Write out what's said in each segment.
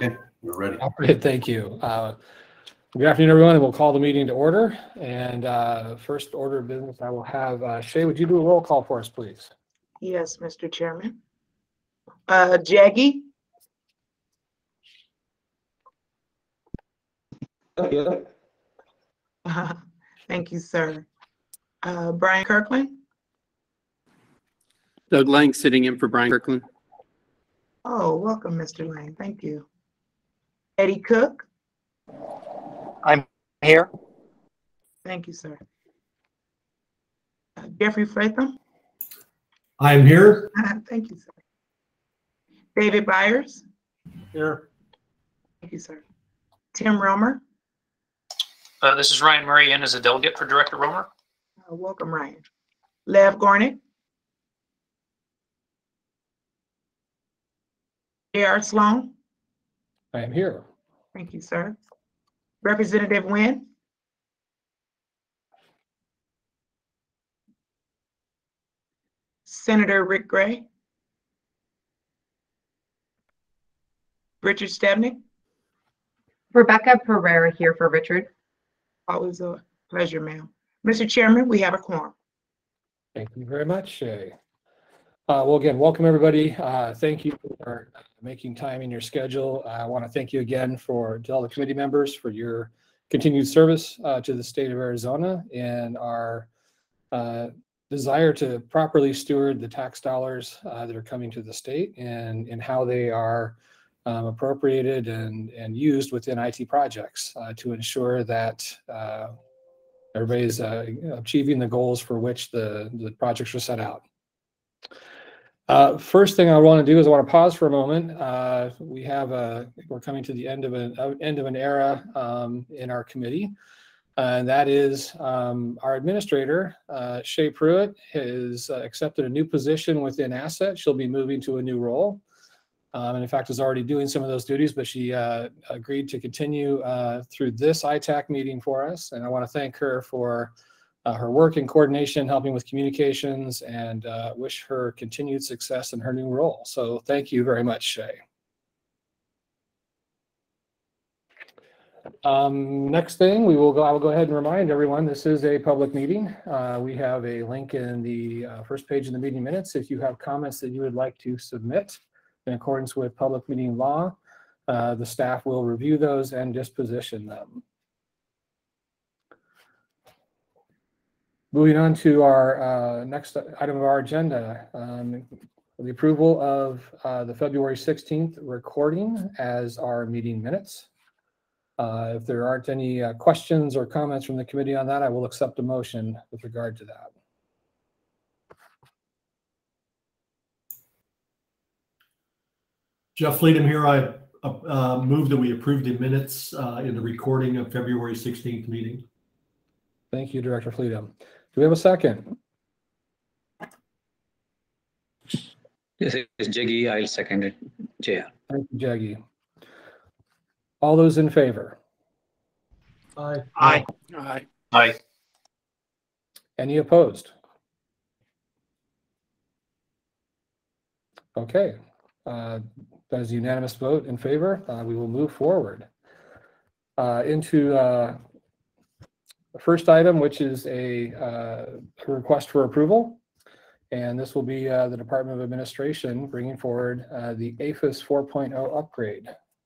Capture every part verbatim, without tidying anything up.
Okay, we're ready. All right, thank you. Uh, good afternoon, everyone, and we'll call the meeting to order. And uh, first order of business, I will have uh, Shay, would you do a roll call for us, please? Yes, Mister Chairman. Uh, Jackie? Yeah. Uh, thank you, sir. Uh, Brian Kirkland? Doug Lang sitting in for Brian Kirkland. Oh, welcome, Mister Lane. Thank you. Eddie Cook? I'm here. Thank you, sir. Uh, Jeffrey Fratham? I'm here. Thank you, sir. David Byers? Here. Thank you, sir. Tim Romer? Uh, this is Ryan Murray in as a delegate for Director Romer. Uh, welcome, Ryan. Lev Gornick? J R Sloan? I am here. Thank you, sir. Representative Nguyen? Senator Rick Gray? Richard Stebnick? Rebecca Pereira here for Richard. Always a pleasure, ma'am. Mister Chairman, we have a quorum. Thank you very much, Shay. Uh, well, again, welcome everybody. Uh, thank you for making time in your schedule. I want to thank you again for to all the committee members for your continued service uh, to the state of Arizona and our uh, desire to properly steward the tax dollars uh, that are coming to the state and, and how they are um, appropriated and, and used within I T projects uh, to ensure that uh, everybody's uh, achieving the goals for which the, the projects are set out. Uh, first thing I want to do is I want to pause for a moment. Uh, we have a, we're coming to the end of an uh, end of an era um, in our committee, uh, and that is um, our administrator, uh, Shay Pruitt, has uh, accepted a new position within Asset. She'll be moving to a new role, um, and in fact is already doing some of those duties. But she uh, agreed to continue uh, through this I TAC meeting for us, and I want to thank her for Uh, her work in coordination, helping with communications, and uh, wish her continued success in her new role. So thank you very much, Shay. Um, next thing, we will go, I will go ahead and remind everyone, this is a public meeting. Uh, we have a link in the uh, first page of the meeting minutes. If you have comments that you would like to submit in accordance with public meeting law, uh, the staff will review those and disposition them. Moving on to our uh, next item of our agenda, um, the approval of uh, the February sixteenth recording as our meeting minutes. Uh, if there aren't any uh, questions or comments from the committee on that, I will accept a motion with regard to that. Jeff Fleetum here. I uh, move that we approve the minutes uh, in the recording of February sixteenth meeting. Thank you, Director Fleetum. Do we have a second? This is Jaggi. I'll second it. J R. Thank you, Jaggi. All those in favor? Aye. Aye. Aye. Aye. Any opposed? Okay. Uh, that is a unanimous vote in favor. Uh, we will move forward uh, into uh, the first item, which is a, uh, a request for approval. And this will be uh, the Department of Administration bringing forward uh, the A F I S four point oh upgrade.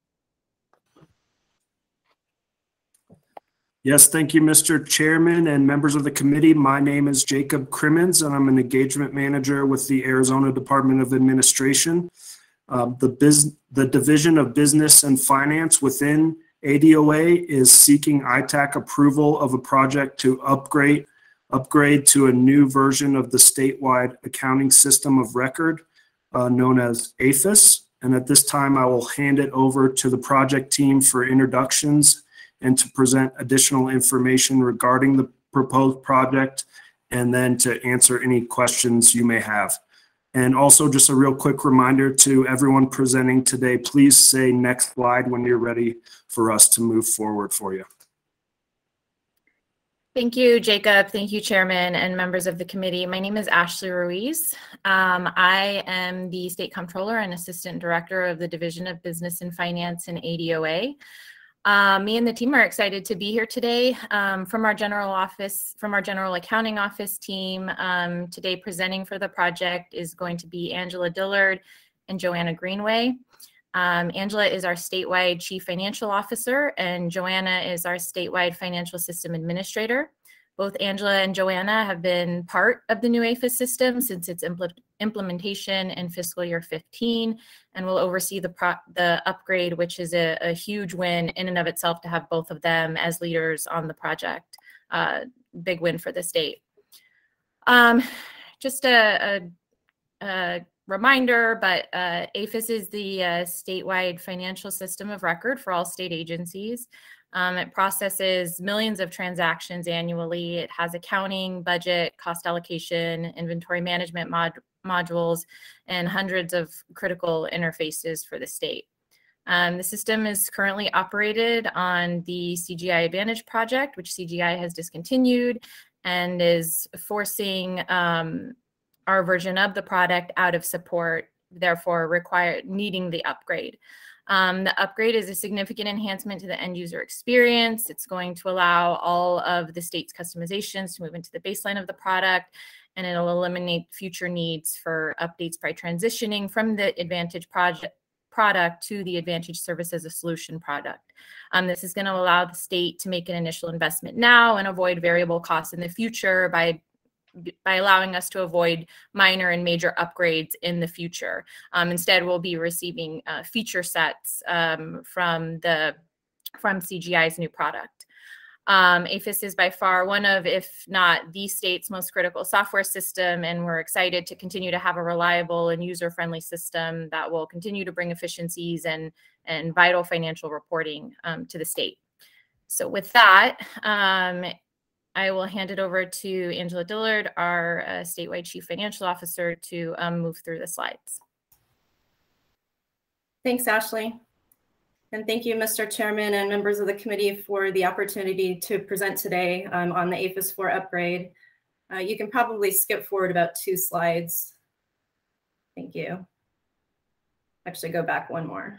Yes, thank you, Mister Chairman and members of the committee. My name is Jacob Crimmins, and I'm an engagement manager with the Arizona Department of Administration. Uh, the, biz the Division of Business and Finance within A D O A is seeking I TAC approval of a project to upgrade upgrade to a new version of the statewide accounting system of record uh, known as A F I S. And at this time, I will hand it over to the project team for introductions and to present additional information regarding the proposed project, and then to answer any questions you may have. And also just a real quick reminder to everyone presenting today, please say next slide when you're ready for us to move forward for you. Thank you, Jacob. Thank you, Chairman and members of the committee. My name is Ashley Ruiz. Um, I am the State Comptroller and Assistant Director of the Division of Business and Finance in A D O A. Uh, me and the team are excited to be here today. Um, from our general office, from our general accounting office team, um, today presenting for the project is going to be Angela Dillard and Joanna Greenway. Um, Angela is our statewide Chief Financial Officer, and Joanna is our statewide Financial System Administrator. Both Angela and Joanna have been part of the new A F I S system since its impl implementation in fiscal year fifteen, and will oversee the, pro the upgrade, which is a, a huge win in and of itself to have both of them as leaders on the project. Uh, big win for the state. Um, just a, a, a reminder, but uh, A F I S is the uh, statewide financial system of record for all state agencies. Um, it processes millions of transactions annually. It has accounting, budget, cost allocation, inventory management mod modules, and hundreds of critical interfaces for the state. Um, the system is currently operated on the C G I Advantage project, which C G I has discontinued and is forcing um, our version of the product out of support, therefore require needing the upgrade. Um, the upgrade is a significant enhancement to the end user experience. It's going to allow all of the state's customizations to move into the baseline of the product, and it'll eliminate future needs for updates by transitioning from the Advantage project product to the Advantage Service as a Solution product. Um, this is going to allow the state to make an initial investment now and avoid variable costs in the future by by allowing us to avoid minor and major upgrades in the future. Um, instead, we'll be receiving uh, feature sets um, from the from C G I's new product. Um, A F I S is by far one of, if not the state's most critical software system, and we're excited to continue to have a reliable and user-friendly system that will continue to bring efficiencies and, and vital financial reporting um, to the state. So with that, um, I will hand it over to Angela Dillard, our uh, statewide Chief Financial Officer, to um, move through the slides. Thanks, Ashley. And thank you, Mister Chairman and members of the committee for the opportunity to present today um, on the A F I S four upgrade. Uh, you can probably skip forward about two slides. Thank you. Actually, go back one more.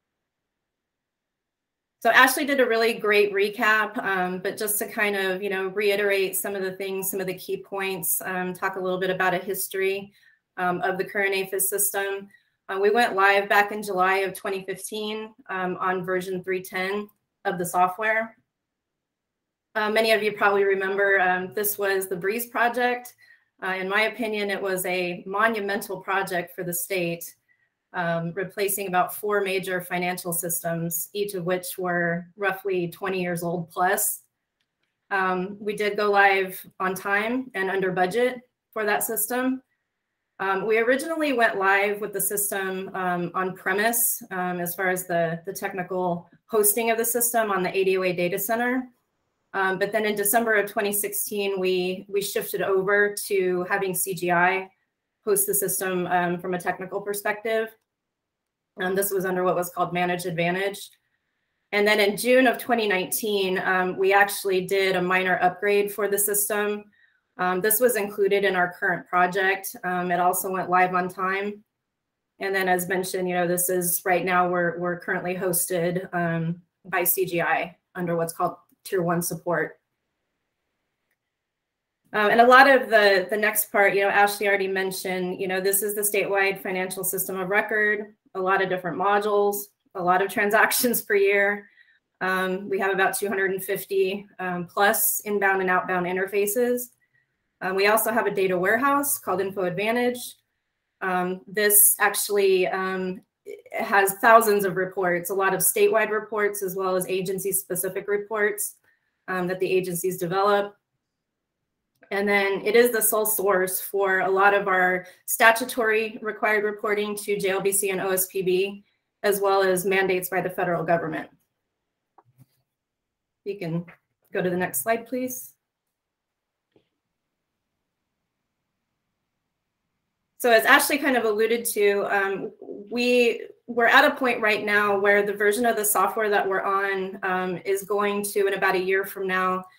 So Ashley did a really great recap, um, but just to kind of, you know, reiterate some of the things, some of the key points, um, talk a little bit about a history um, of the current A F I S system. Uh, we went live back in July of twenty fifteen um, on version three ten of the software. Uh, many of you probably remember um, this was the Breeze project. Uh, in my opinion, it was a monumental project for the state. Um, replacing about four major financial systems, each of which were roughly twenty years old plus. Um, we did go live on time and under budget for that system. Um, we originally went live with the system um, on premise um, as far as the, the technical hosting of the system on the A D O A data center. Um, but then in December of twenty sixteen, we, we shifted over to having C G I host the system um, from a technical perspective. Um, this was under what was called Managed Advantage. And then in June of twenty nineteen, um, we actually did a minor upgrade for the system. Um, this was included in our current project. Um, it also went live on time. And then as mentioned, you know, this is right now we're, we're currently hosted um, by C G I under what's called Tier one support. Um, and a lot of the, the next part, you know, Ashley already mentioned, you know, this is the statewide financial system of record, a lot of different modules, a lot of transactions per year. Um, we have about two hundred fifty um, plus inbound and outbound interfaces. Um, we also have a data warehouse called Info Advantage. Um, this actually um, has thousands of reports, a lot of statewide reports, as well as agency-specific reports um, that the agencies develop. And then it is the sole source for a lot of our statutory required reporting to J L B C and O S P B, as well as mandates by the federal government. You can go to the next slide, please. So as Ashley kind of alluded to, um, we, we're at a point right now where the version of the software that we're on um, is going to, in about a year from now,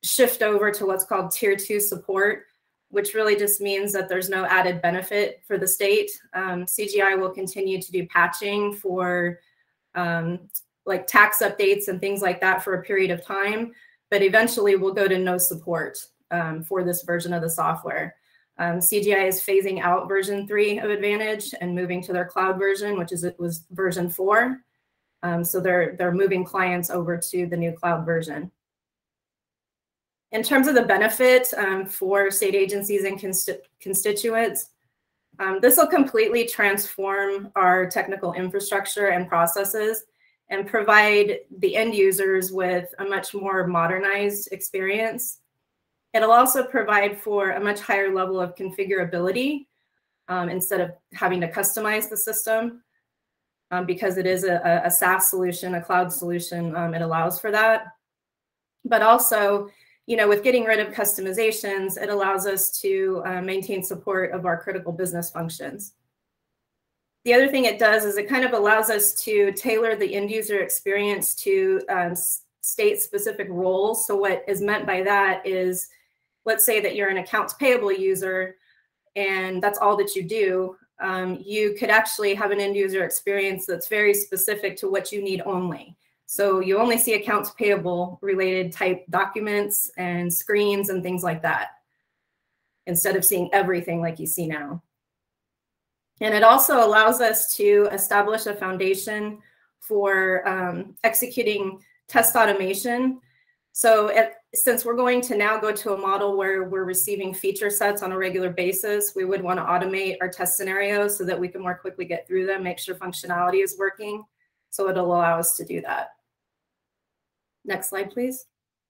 shift over to what's called tier two support, which really just means that there's no added benefit for the state. Um, C G I will continue to do patching for um, like tax updates and things like that for a period of time, but eventually we'll go to no support um, for this version of the software. Um, C G I is phasing out version three of Advantage and moving to their cloud version, which is it was version four. Um, so they're they're moving clients over to the new cloud version. In terms of the benefit um, for state agencies and consti constituents, um, this will completely transform our technical infrastructure and processes and provide the end users with a much more modernized experience. It'll also provide for a much higher level of configurability um, instead of having to customize the system. Um, because it is a, a SaaS solution, a cloud solution, um, it allows for that. But also, you know, with getting rid of customizations, it allows us to uh, maintain support of our critical business functions. The other thing it does is it kind of allows us to tailor the end user experience to um, state-specific roles. So what is meant by that is, let's say that you're an accounts payable user and that's all that you do. Um, you could actually have an end user experience that's very specific to what you need only. So you only see accounts payable related type documents and screens and things like that, instead of seeing everything like you see now. And it also allows us to establish a foundation for um, executing test automation. So at, since we're going to now go to a model where we're receiving feature sets on a regular basis, we would want to automate our test scenarios so that we can more quickly get through them, make sure functionality is working. So it'll allow us to do that. Next slide, please.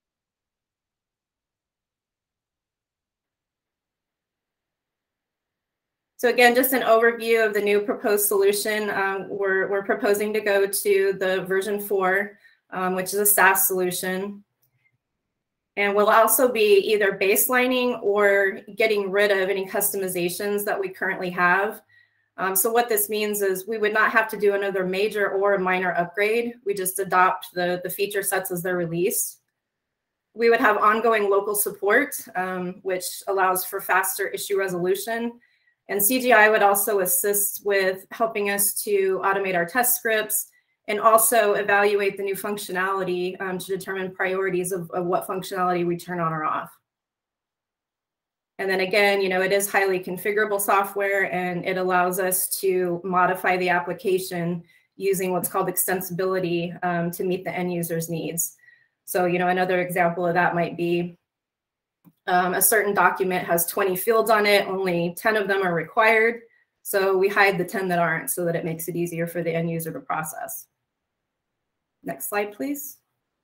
So again, just an overview of the new proposed solution. Um, we're, we're proposing to go to the version four, um, which is a SaaS solution. And we'll also be either baselining or getting rid of any customizations that we currently have. Um, so what this means is we would not have to do another major or a minor upgrade. We just adopt the, the feature sets as they're released. We would have ongoing local support, um, which allows for faster issue resolution. And C G I would also assist with helping us to automate our test scripts and also evaluate the new functionality um, to determine priorities of, of what functionality we turn on or off. And then again, you know, it is highly configurable software and it allows us to modify the application using what's called extensibility um, to meet the end user's needs. So, you know, another example of that might be um, a certain document has twenty fields on it, only ten of them are required. So we hide the ten that aren't so that it makes it easier for the end user to process. Next slide, please.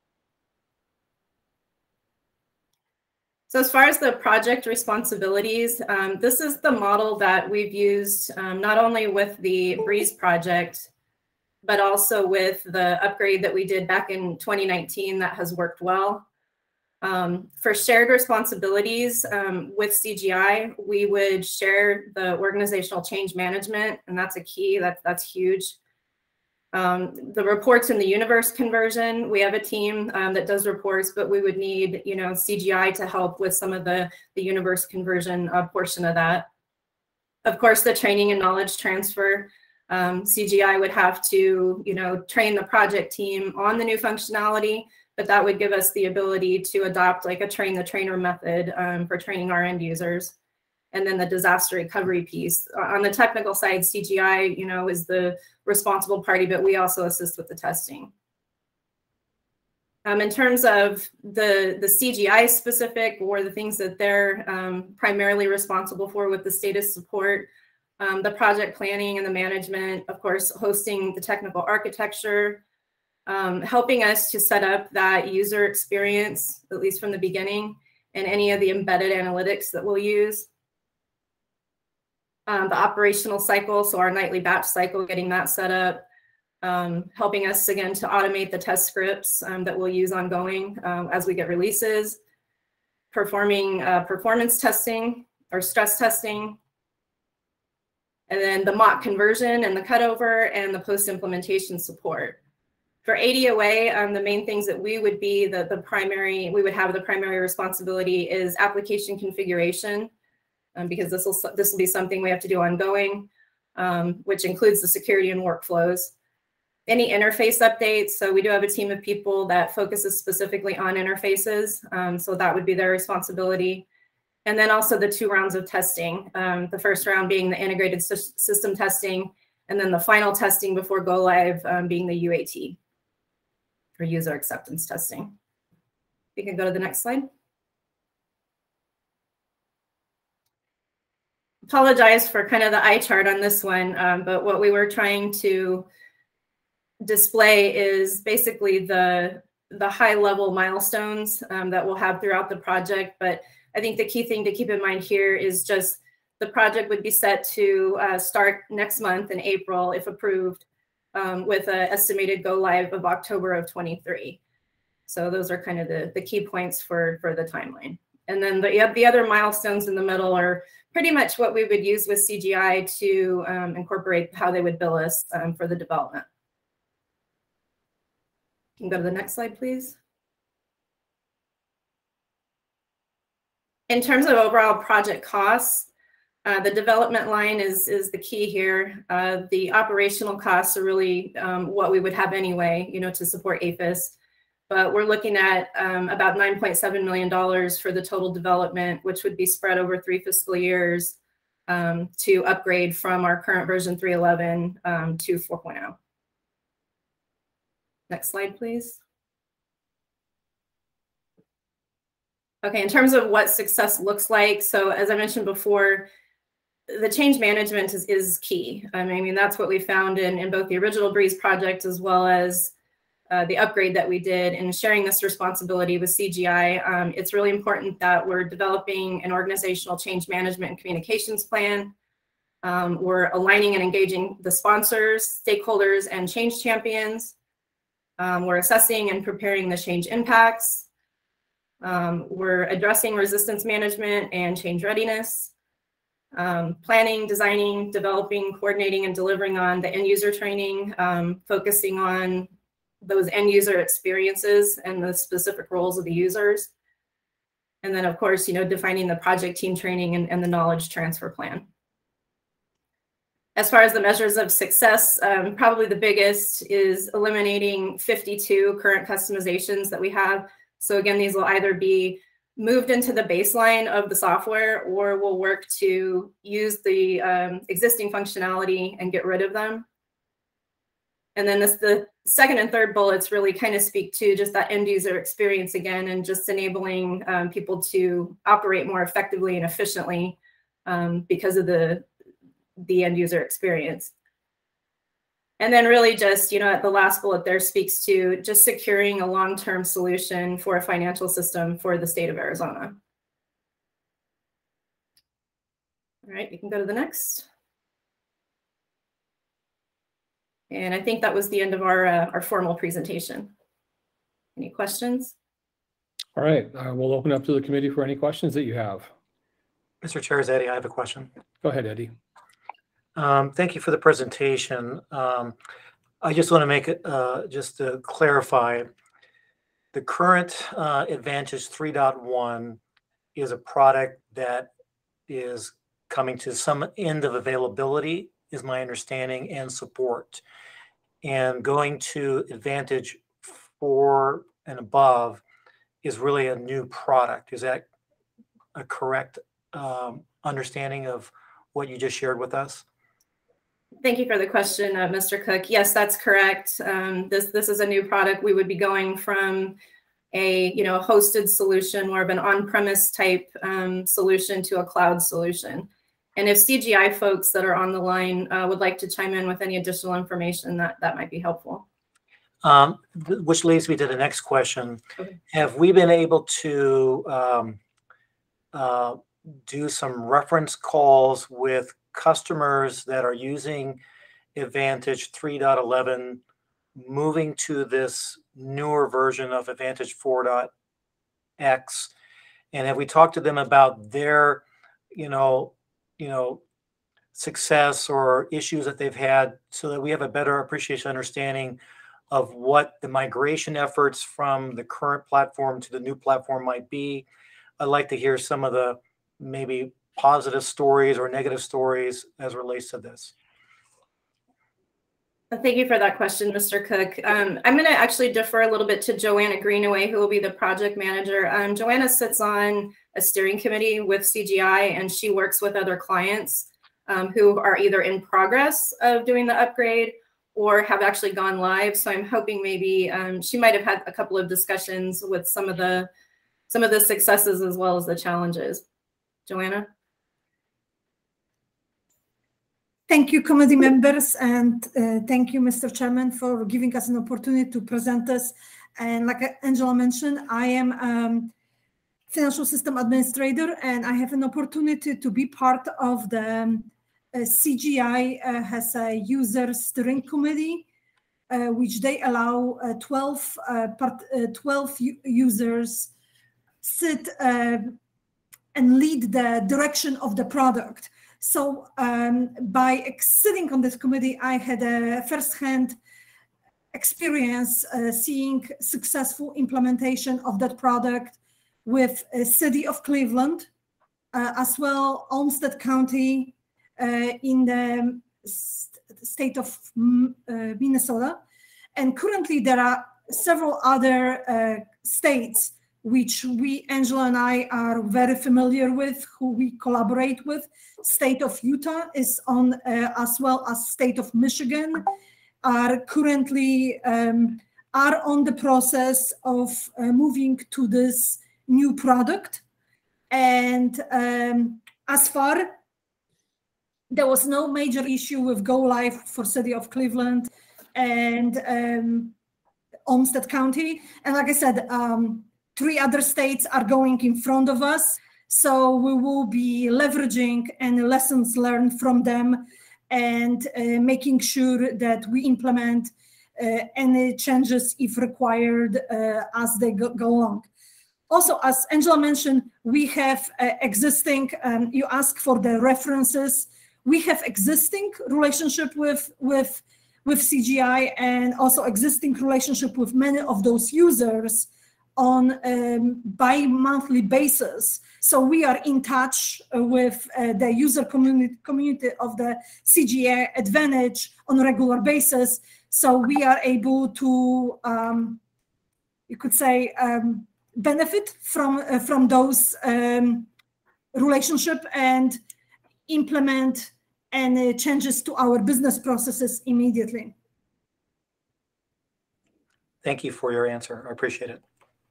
So as far as the project responsibilities, um, this is the model that we've used um, not only with the Breeze project, but also with the upgrade that we did back in twenty nineteen that has worked well. Um, for shared responsibilities um, with C G I, we would share the organizational change management, and that's a key, that, that's huge. Um, the reports in the universe conversion, we have a team um, that does reports, but we would need, you know, C G I to help with some of the, the universe conversion uh, portion of that. Of course, the training and knowledge transfer, um, C G I would have to, you know, train the project team on the new functionality, but that would give us the ability to adopt like a train the trainer method um, for training our end users. And then the disaster recovery piece. On the technical side, C G I, you know, is the responsible party, but we also assist with the testing. Um, in terms of the, the C G I specific or the things that they're um, primarily responsible for with the status support, um, the project planning and the management, of course, hosting the technical architecture, um, helping us to set up that user experience, at least from the beginning, and any of the embedded analytics that we'll use. Um, the operational cycle, so our nightly batch cycle, getting that set up, um, helping us again to automate the test scripts um, that we'll use ongoing um, as we get releases, performing uh, performance testing or stress testing, and then the mock conversion and the cutover and the post-implementation support. For A D O A, um, the main things that we would be the, the primary, we would have the primary responsibility is application configuration, um, because this will this will be something we have to do ongoing, um, which includes the security and workflows. Any interface updates, so we do have a team of people that focuses specifically on interfaces, um, so that would be their responsibility. And then also the two rounds of testing, um, the first round being the integrated system testing, and then the final testing before go live um, being the U A T, for user acceptance testing. We can go to the next slide. Apologize for kind of the eye chart on this one, um, but what we were trying to display is basically the, the high level milestones um, that we'll have throughout the project. But I think the key thing to keep in mind here is just the project would be set to uh, start next month in April, if approved, um, with an estimated go live of October of twenty-three. So those are kind of the, the key points for, for the timeline. And then the, the other milestones in the middle are pretty much what we would use with C G I to um, incorporate how they would bill us um, for the development. You can go to the next slide, please. In terms of overall project costs, uh, the development line is, is the key here. Uh, the operational costs are really um, what we would have anyway, you know, to support A P I S. But we're looking at um, about nine point seven million dollars for the total development, which would be spread over three fiscal years um, to upgrade from our current version three eleven um, to four point oh. Next slide, please. Okay, in terms of what success looks like, so as I mentioned before, the change management is, is key. I mean, that's what we found in, in both the original Breeze project as well as uh, the upgrade that we did in sharing this responsibility with C G I. Um, it's really important that we're developing an organizational change management and communications plan. Um, we're aligning and engaging the sponsors, stakeholders, and change champions. Um, we're assessing and preparing the change impacts. Um, we're addressing resistance management and change readiness, um, planning, designing, developing, coordinating, and delivering on the end user training, um, focusing on those end user experiences and the specific roles of the users. And then, of course, you know, defining the project team training and, and the knowledge transfer plan. As far as the measures of success, um, probably the biggest is eliminating fifty-two current customizations that we have. So again, these will either be moved into the baseline of the software, or we'll work to use the um, existing functionality and get rid of them. And then this, the second and third bullets really kind of speak to just that end user experience again, and just enabling um, people to operate more effectively and efficiently um, because of the, the end user experience. And then really just, you know, the last bullet there speaks to just securing a long-term solution for a financial system for the state of Arizona. All right, you can go to the next. And I think that was the end of our, uh, our formal presentation. Any questions? All right, uh, we'll open up to the committee for any questions that you have. Mister Chair, is Eddie, I have a question. Go ahead, Eddie. Um, thank you for the presentation. Um, I just want to make it, uh, just to clarify, the current uh, Advantage three point one is a product that is coming to some end of availability, is my understanding, and support. And going to Advantage four and above is really a new product. Is that a correct um, understanding of what you just shared with us? Thank you for the question, uh, Mister Cook. Yes, that's correct. Um, this this is a new product. We would be going from a you know hosted solution, more of an on-premise type um, solution, to a cloud solution. And if C G I folks that are on the line uh, would like to chime in with any additional information, that that might be helpful. Um, th which leads me to the next question. Okay. Have we been able to um, uh, do some reference calls with customers that are using Advantage three point eleven, moving to this newer version of Advantage four point X? And have we talked to them about their, you know, you know, success or issues that they've had, so that we have a better appreciation, understanding of what the migration efforts from the current platform to the new platform might be. I'd like to hear some of the maybe positive stories or negative stories as it relates to this. Thank you for that question, Mister Cook. Um, I'm going to actually defer a little bit to Joanna Greenaway, who will be the project manager. Um, Joanna sits on a steering committee with C G I, and she works with other clients um, who are either in progress of doing the upgrade or have actually gone live. So I'm hoping maybe um, she might have had a couple of discussions with some of the some of the successes as well as the challenges. Joanna? Thank you, committee members, and uh, thank you, Mister Chairman, for giving us an opportunity to present this. And like Angela mentioned, I am um, financial system administrator, and I have an opportunity to be part of the um, uh, C G I uh, has a user steering committee, uh, which they allow uh, twelve, uh, part, uh, twelve users sit uh, and lead the direction of the product. So um, by sitting on this committee, I had a firsthand experience uh, seeing successful implementation of that product with the city of Cleveland, uh, as well Olmsted County uh, in the st- state of uh, Minnesota. And currently there are several other uh, states which we, Angela and I, are very familiar with, who we collaborate with. State of Utah is on, uh, as well as state of Michigan, are currently um, are on the process of uh, moving to this new product. And um, as far, there was no major issue with go live for city of Cleveland and um, Olmsted County. And like I said, um, three other states are going in front of us, so we will be leveraging any lessons learned from them and uh, making sure that we implement uh, any changes if required uh, as they go, go along. Also, as Angela mentioned, we have uh, existing, um, you ask for the references, we have existing relationship with, with, with C G I and also existing relationship with many of those users on a um, bi-monthly basis. So we are in touch uh, with uh, the user community, community of the C G I Advantage on a regular basis. So we are able to, um, you could say, um, benefit from, uh, from those um, relationship and implement any changes to our business processes immediately. Thank you for your answer. I appreciate it.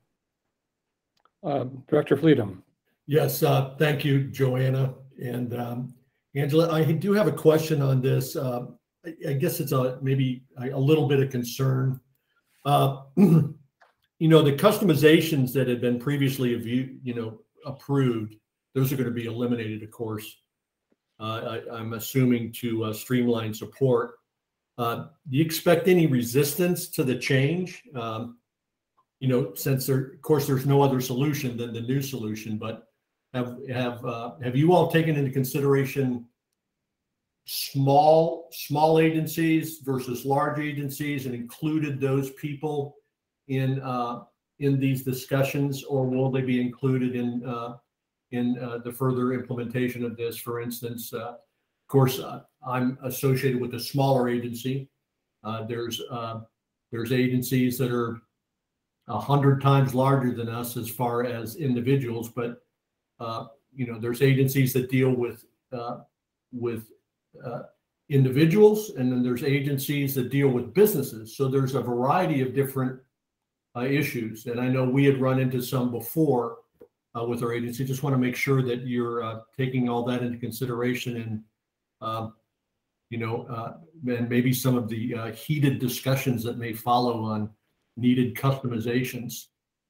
Uh, Director Fleetum. Yes, uh, thank you, Joanna. And um, Angela, I do have a question on this. Uh, I, I guess it's a maybe a, a little bit of concern. Uh, you know, the customizations that had been previously you, you know, approved, those are going to be eliminated, of course. Uh, I, I'm assuming to uh, streamline support. Uh, do you expect any resistance to the change? Um, You know, since there, of course, there's no other solution than the new solution, but have have uh, have you all taken into consideration small small agencies versus large agencies and included those people in uh, in these discussions, or will they be included in uh, in uh, the further implementation of this? For instance, uh, of course, uh, I'm associated with a smaller agency. Uh, there's uh, there's agencies that are a hundred times larger than us as far as individuals, but uh, you know, there's agencies that deal with uh, with uh, individuals, and then there's agencies that deal with businesses. So there's a variety of different uh, issues, and I know we had run into some before uh, with our agency. Just want to make sure that you're uh, taking all that into consideration, and uh, you know, uh, and maybe some of the uh, heated discussions that may follow on needed customizations.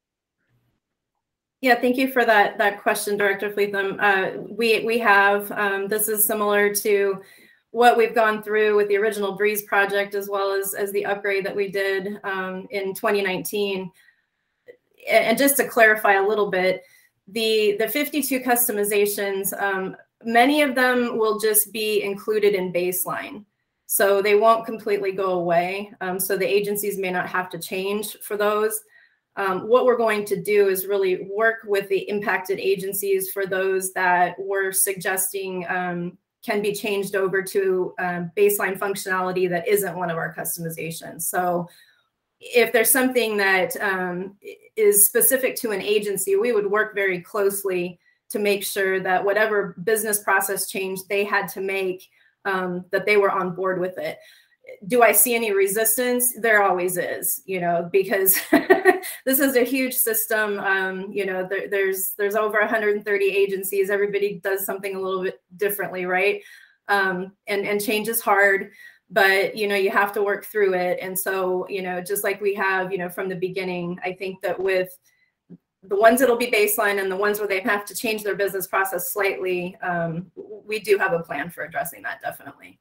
Yeah, thank you for that that question, Director Fleetham. Uh, we we have um, this is similar to what we've gone through with the original Breeze project, as well as as the upgrade that we did um, in twenty nineteen. And just to clarify a little bit, the the fifty-two customizations, um, many of them will just be included in baseline. So they won't completely go away. Um, so the agencies may not have to change for those. Um, what we're going to do is really work with the impacted agencies for those that we're suggesting um, can be changed over to um, baseline functionality that isn't one of our customizations. So if there's something that um, is specific to an agency, we would work very closely to make sure that whatever business process change they had to make, um, that they were on board with it. Do I see any resistance? There always is, you know, because this is a huge system. Um, you know, there, there's there's over one hundred thirty agencies. Everybody does something a little bit differently, right? Um, and and change is hard, but you know, you have to work through it. And so, you know, just like we have, you know, from the beginning, I think that with the ones that'll be baseline and the ones where they have to change their business process slightly, um, we do have a plan for addressing that, definitely.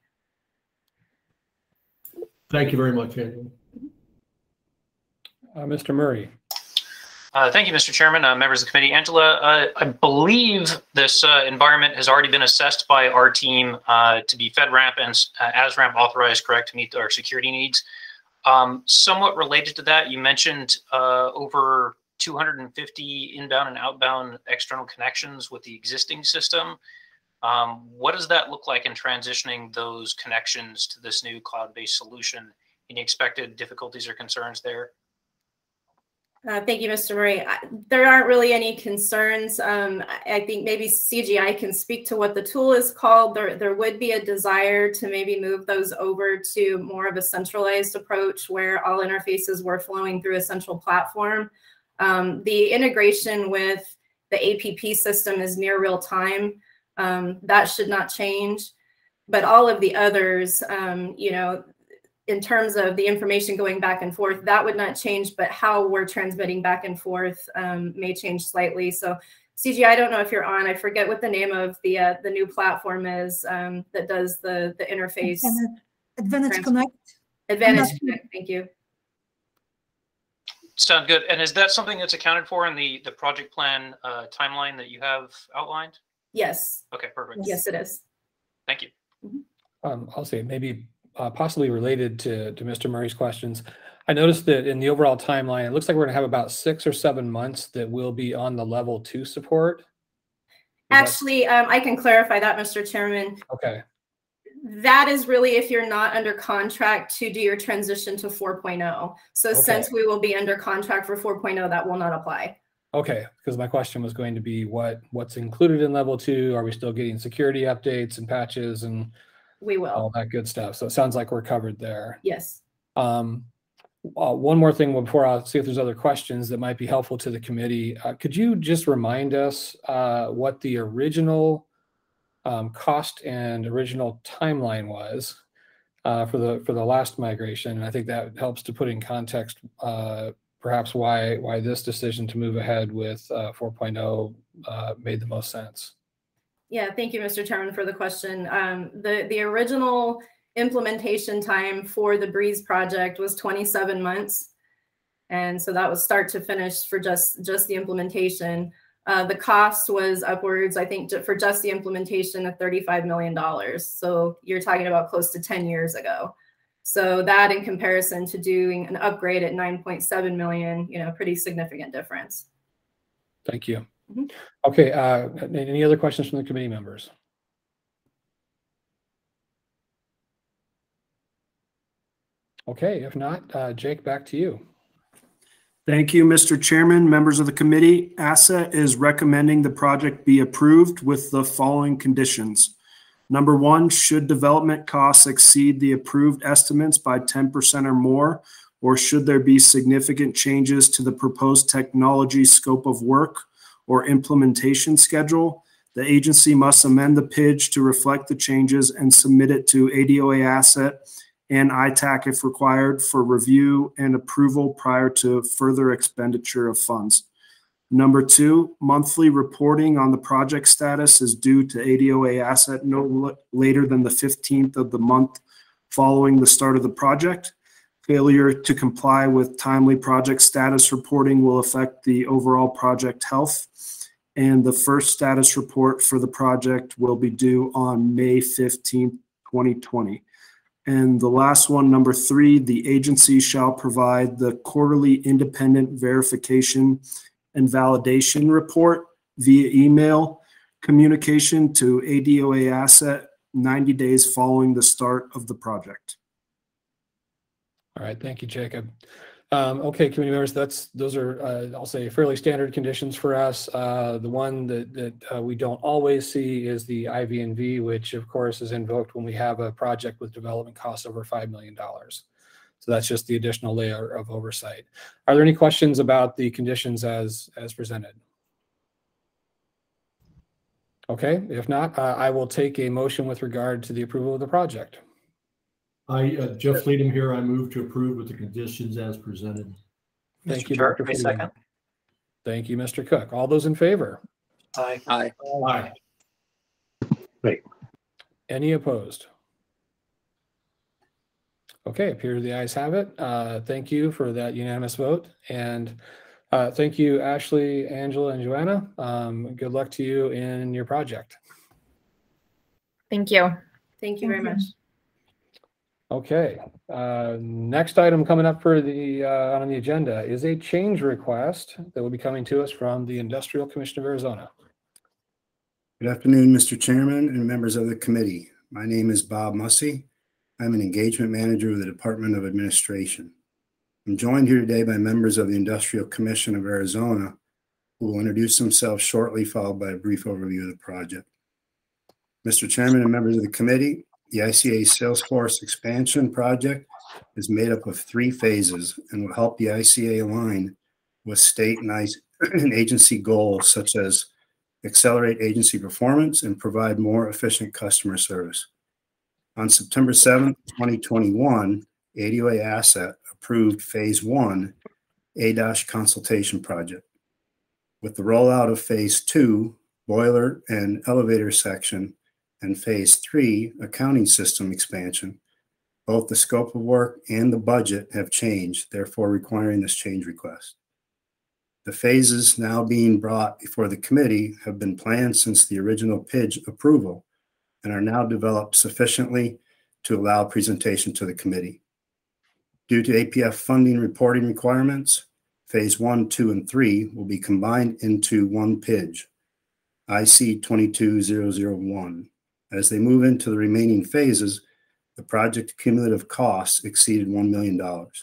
Thank you very much, Angela. Uh, Mister Murray. Uh, thank you, Mister Chairman, uh, members of the committee. Angela, uh, I believe this uh, environment has already been assessed by our team uh, to be FedRAMP and uh, ASRAMP authorized, correct, to meet our security needs. Um, somewhat related to that, you mentioned uh, over two hundred fifty inbound and outbound external connections with the existing system. Um, what does that look like in transitioning those connections to this new cloud-based solution? Any expected difficulties or concerns there? Uh, thank you, Mister Murray. I, there aren't really any concerns. Um, I, I think maybe C G I can speak to what the tool is called. There, there would be a desire to maybe move those over to more of a centralized approach where all interfaces were flowing through a central platform. Um, the integration with the A P P system is near real time. Um, that should not change. But all of the others, um, you know, in terms of the information going back and forth, that would not change, but how we're transmitting back and forth um, may change slightly. So C G I, I don't know if you're on, I forget what the name of the uh, the new platform is um, that does the, the interface. Advantage Trans Connect. Advantage Connect, thank you. Sound good. And is that something that's accounted for in the, the project plan uh, timeline that you have outlined? Yes. Okay, perfect. Yes, it is. Thank you. Um, I'll say maybe uh, possibly related to, to Mister Murray's questions. I noticed that in the overall timeline, it looks like we're going to have about six or seven months that will be on the level two support. Is Actually, um, I can clarify that, Mister Chairman. that, okay. That is really if you're not under contract to do your transition to four point oh. So Okay. since we will be under contract for four point oh, that will not apply. Okay, because my question was going to be what what's included in level two? Are we still getting security updates and patches and We will. all that good stuff? So it sounds like we're covered there. Yes. Um, uh, one more thing before I'll see if there's other questions that might be helpful to the committee. Uh, could you just remind us uh, what the original um, cost and original timeline was uh, for the for the last migration? And I think that helps to put in context uh, perhaps why why this decision to move ahead with uh, four point oh uh, made the most sense. Yeah, thank you, Mister Chairman, for the question. Um, the, the original implementation time for the Breeze project was twenty-seven months. And so that was start to finish for just, just the implementation. Uh, the cost was upwards, I think, for just the implementation of thirty-five million dollars. So you're talking about close to ten years ago. So that in comparison to doing an upgrade at nine point seven million, you know, pretty significant difference. Thank you. Mm-hmm. Okay, uh, any other questions from the committee members? Okay, if not, uh, Jake, back to you. Thank you, Mister Chairman, members of the committee. ASSET is recommending the project be approved with the following conditions. Number one, should development costs exceed the approved estimates by ten percent or more, or should there be significant changes to the proposed technology scope of work or implementation schedule, the agency must amend the P I J to reflect the changes and submit it to A D O A Asset and I TAC if required for review and approval prior to further expenditure of funds. Number two, monthly reporting on the project status is due to A D O A Asset no later than the fifteenth of the month following the start of the project. Failure to comply with timely project status reporting will affect the overall project health. And the first status report for the project will be due on May fifteenth, twenty twenty. And the last one, number three, the agency shall provide the quarterly independent verification and validation report via email communication to A D O A Asset ninety days following the start of the project. All right, thank you, Jacob. Um, okay, committee members, that's those are uh, I'll say fairly standard conditions for us. Uh, the one that that uh, we don't always see is the I V and V, which of course is invoked when we have a project with development costs over five million dollars. So that's just the additional layer of oversight. Are there any questions about the conditions as as presented? Okay, if not, uh, I will take a motion with regard to the approval of the project. I, uh, Jeff Leadham here, I move to approve with the conditions as presented. Thank you, Chair, Doctor a second. Thank you, Mister Cook. All those in favor? Aye. Aye. Aye. Great. Any opposed? Okay, appear the ayes have it. Uh, thank you for that unanimous vote. And uh, thank you, Ashley, Angela, and Joanna. Um, good luck to you in your project. Thank you. Thank you very much. Okay, uh, next item coming up for the uh, on the agenda is a change request that will be coming to us from the Industrial Commission of Arizona. Good afternoon, Mister Chairman and members of the committee. My name is Bob Mussey. I'm an engagement manager with the Department of Administration. I'm joined here today by members of the Industrial Commission of Arizona, who will introduce themselves shortly, followed by a brief overview of the project. Mister Chairman and members of the committee, the I C A Salesforce expansion project is made up of three phases and will help the I C A align with state and agency goals such as accelerate agency performance and provide more efficient customer service. On September seventh, twenty twenty-one, A D O A Asset approved Phase one A D O S consultation project. With the rollout of Phase two, boiler and elevator section, and Phase three, accounting system expansion, both the scope of work and the budget have changed, therefore requiring this change request. The phases now being brought before the committee have been planned since the original P I D approval and are now developed sufficiently to allow presentation to the committee. Due to A P F funding reporting requirements, Phase one, two, and three will be combined into one P I D, I C twenty-two thousand one. As they move into the remaining phases, the project cumulative costs exceeded one million dollars.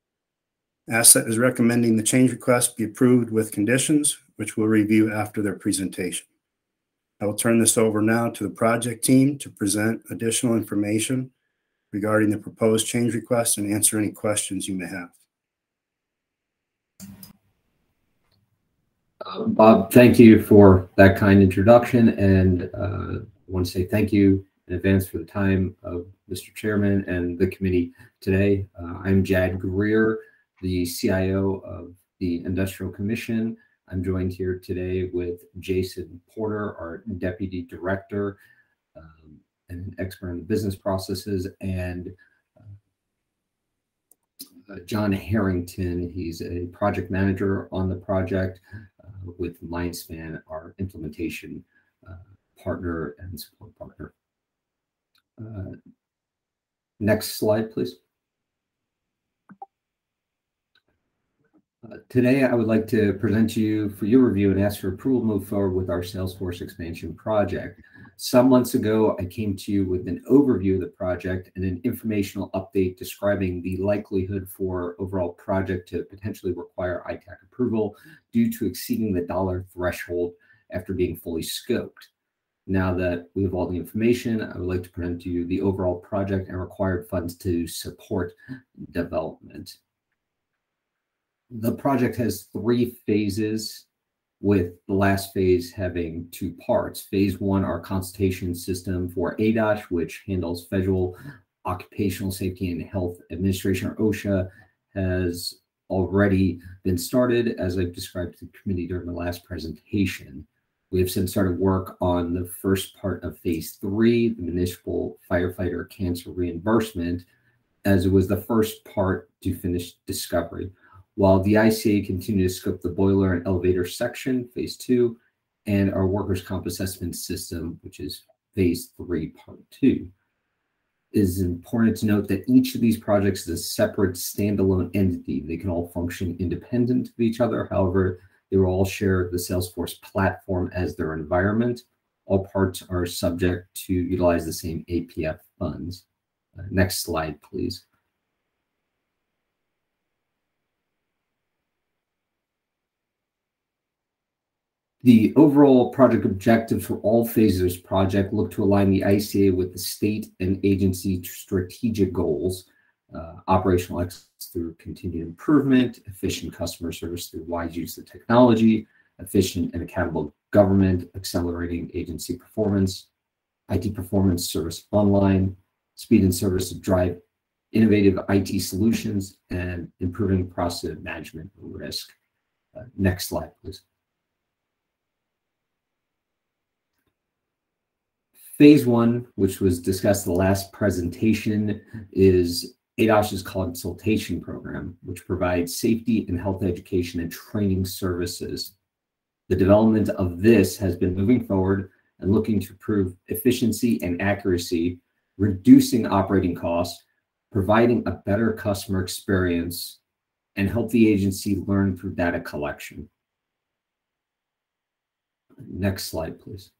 Asset is recommending the change request be approved with conditions, which we'll review after their presentation. I will turn this over now to the project team to present additional information regarding the proposed change request and answer any questions you may have. Uh, Bob, thank you for that kind introduction, and uh, I want to say thank you in advance for the time of Mister Chairman and the committee today. Uh, I'm Jad Greer, the C I O of the Industrial Commission. I'm joined here today with Jason Porter, our Deputy Director um, and an expert in the business processes, and uh, uh, John Harrington. He's a project manager on the project uh, with Mindspan, our implementation uh, partner and support partner. Uh, next slide, please. Uh, today, I would like to present to you for your review and ask for approval to move forward with our Salesforce expansion project. Some months ago, I came to you with an overview of the project and an informational update describing the likelihood for overall project to potentially require I TAC approval due to exceeding the dollar threshold after being fully scoped. Now that we have all the information, I would like to present to you the overall project and required funds to support development. The project has three phases, with the last phase having two parts. Phase one, our consultation system for A D O S, which handles Federal Occupational Safety and Health Administration, or OSHA, has already been started, as I've described to the committee during the last presentation. We have since started work on the first part of phase three, the municipal firefighter cancer reimbursement, as it was the first part to finish discovery, while the I C A continued to scope the boiler and elevator section, phase two, and our workers' comp assessment system, which is phase three, part two. is important to note that each of these projects is a separate standalone entity. They can all function independent of each other. However, they will all share the Salesforce platform as their environment. All parts are subject to utilize the same A P F funds. Uh, next slide, please. The overall project objectives for all phases of this project look to align the I C A with the state and agency strategic goals, uh, operational excellence through continued improvement, efficient customer service through wise use of technology, efficient and accountable government, accelerating agency performance, I T performance service online, speed and service to drive innovative I T solutions, and improving process management risk. Uh, next slide, please. Phase one, which was discussed in the last presentation, is A D O Sh's consultation program, which provides safety and health education and training services. The development of this has been moving forward and looking to improve efficiency and accuracy, reducing operating costs, providing a better customer experience, and help the agency learn through data collection. Next slide, please.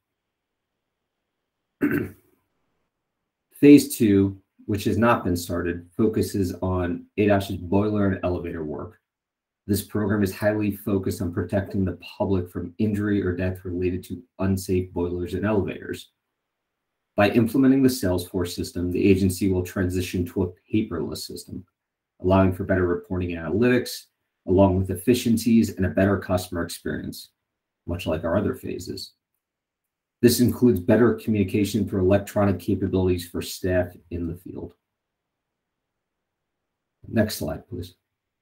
Phase two, which has not been started, focuses on A D O Sh's boiler and elevator work. This program is highly focused on protecting the public from injury or death related to unsafe boilers and elevators. By implementing the Salesforce system, the agency will transition to a paperless system, allowing for better reporting and analytics, along with efficiencies and a better customer experience, much like our other phases. This includes better communication through electronic capabilities for staff in the field. Next slide, please.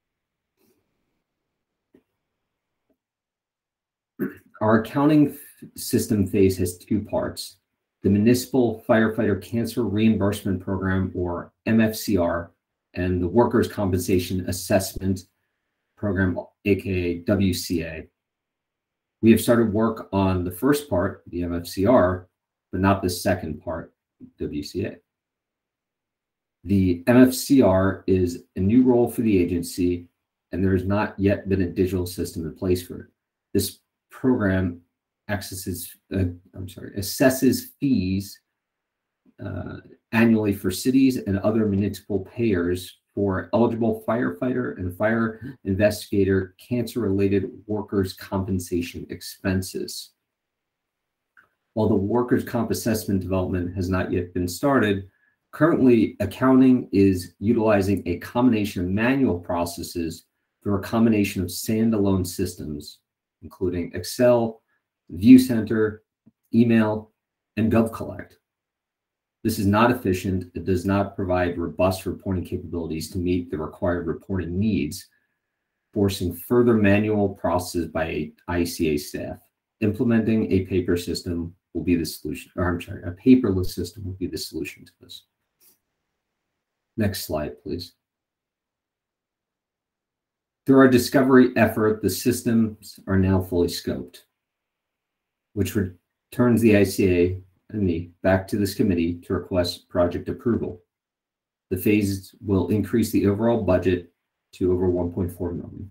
Our accounting system phase has two parts: the Municipal Firefighter Cancer Reimbursement Program, or M F C R, and the Workers' Compensation Assessment Program, aka W C A. We have started work on the first part, the M F C R, but not the second part, W C A. The M F C R is a new role for the agency, and there has not yet been a digital system in place for it. This program accesses, uh, I'm sorry, assesses fees uh, annually for cities and other municipal payers for eligible firefighter and fire investigator cancer-related workers' compensation expenses. While the workers' comp assessment development has not yet been started, currently accounting is utilizing a combination of manual processes through a combination of standalone systems, including Excel, View Center, email, and GovCollect. This is not efficient. It does not provide robust reporting capabilities to meet the required reporting needs, forcing further manual processes by I C A staff. Implementing a paper system will be the solution, or I'm sorry, a paperless system will be the solution to this. Next slide, please. Through our discovery effort, the systems are now fully scoped, which returns the I C A and me back to this committee to request project approval. The phase will increase the overall budget to over one point four million.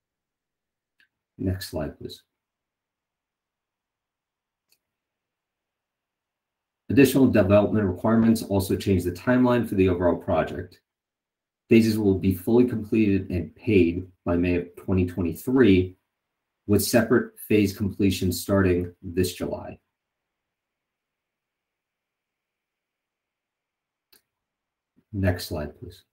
Next slide, please. Additional development requirements also change the timeline for the overall project. Phases will be fully completed and paid by May of twenty twenty-three, with separate phase completion starting this July. Next slide, please.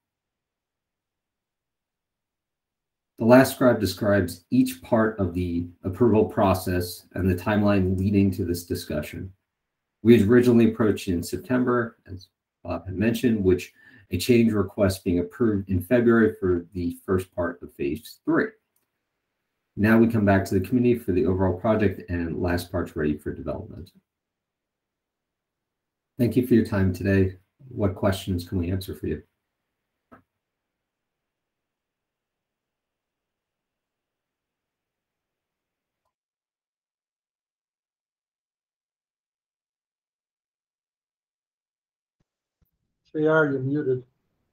The last scribe describes each part of the approval process and the timeline leading to this discussion. We had originally approached in September, as Bob had mentioned, which a change request being approved in February for the first part of phase three. Now we come back to the committee for the overall project, and last part's ready for development. Thank you for your time today. What questions can we answer for you? J R, you're muted.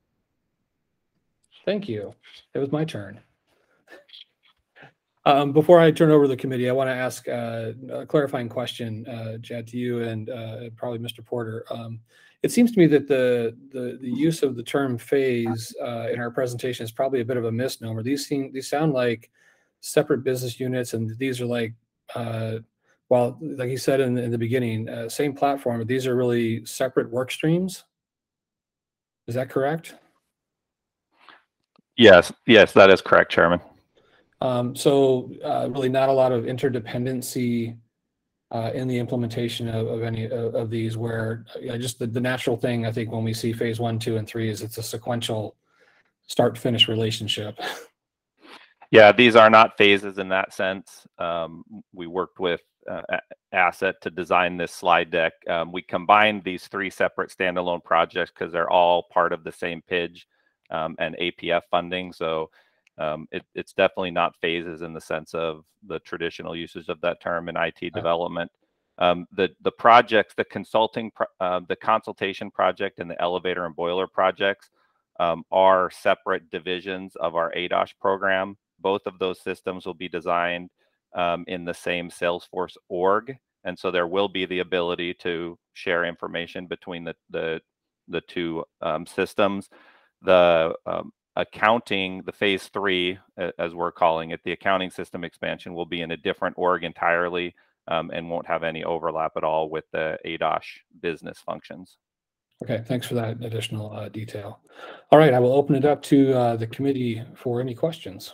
Thank you. It was my turn. Um, before I turn over to the committee, I want to ask uh, a clarifying question, uh, Chad, to you and uh, probably Mister Porter. Um, it seems to me that the, the the use of the term phase uh, in our presentation is probably a bit of a misnomer. These seem these sound like separate business units, and these are like, uh, well, like you said in, in the beginning, uh, same platform, but these are really separate work streams. Is that correct? Yes, yes, that is correct, Chairman. Um, so uh, really not a lot of interdependency uh, in the implementation of, of any of, of these, where uh, just the, the natural thing, I think, when we see phase one, two, and three is it's a sequential start-finish relationship. Yeah, these are not phases in that sense. Um, we worked with uh, Asset to design this slide deck. Um, we combined these three separate standalone projects because they're all part of the same P I J um, and A P F funding. So Um, it, it's definitely not phases in the sense of the traditional usage of that term in I T development. Um, the the projects, the consulting, pro uh, the consultation project, and the elevator and boiler projects um, are separate divisions of our A D O S program. Both of those systems will be designed um, in the same Salesforce org, and so there will be the ability to share information between the the the two um, systems. The um, accounting, the phase three, as we're calling it, the accounting system expansion will be in a different org entirely um, and won't have any overlap at all with the A D O S business functions. Okay, thanks for that additional uh, detail. All right, I will open it up to uh, the committee for any questions.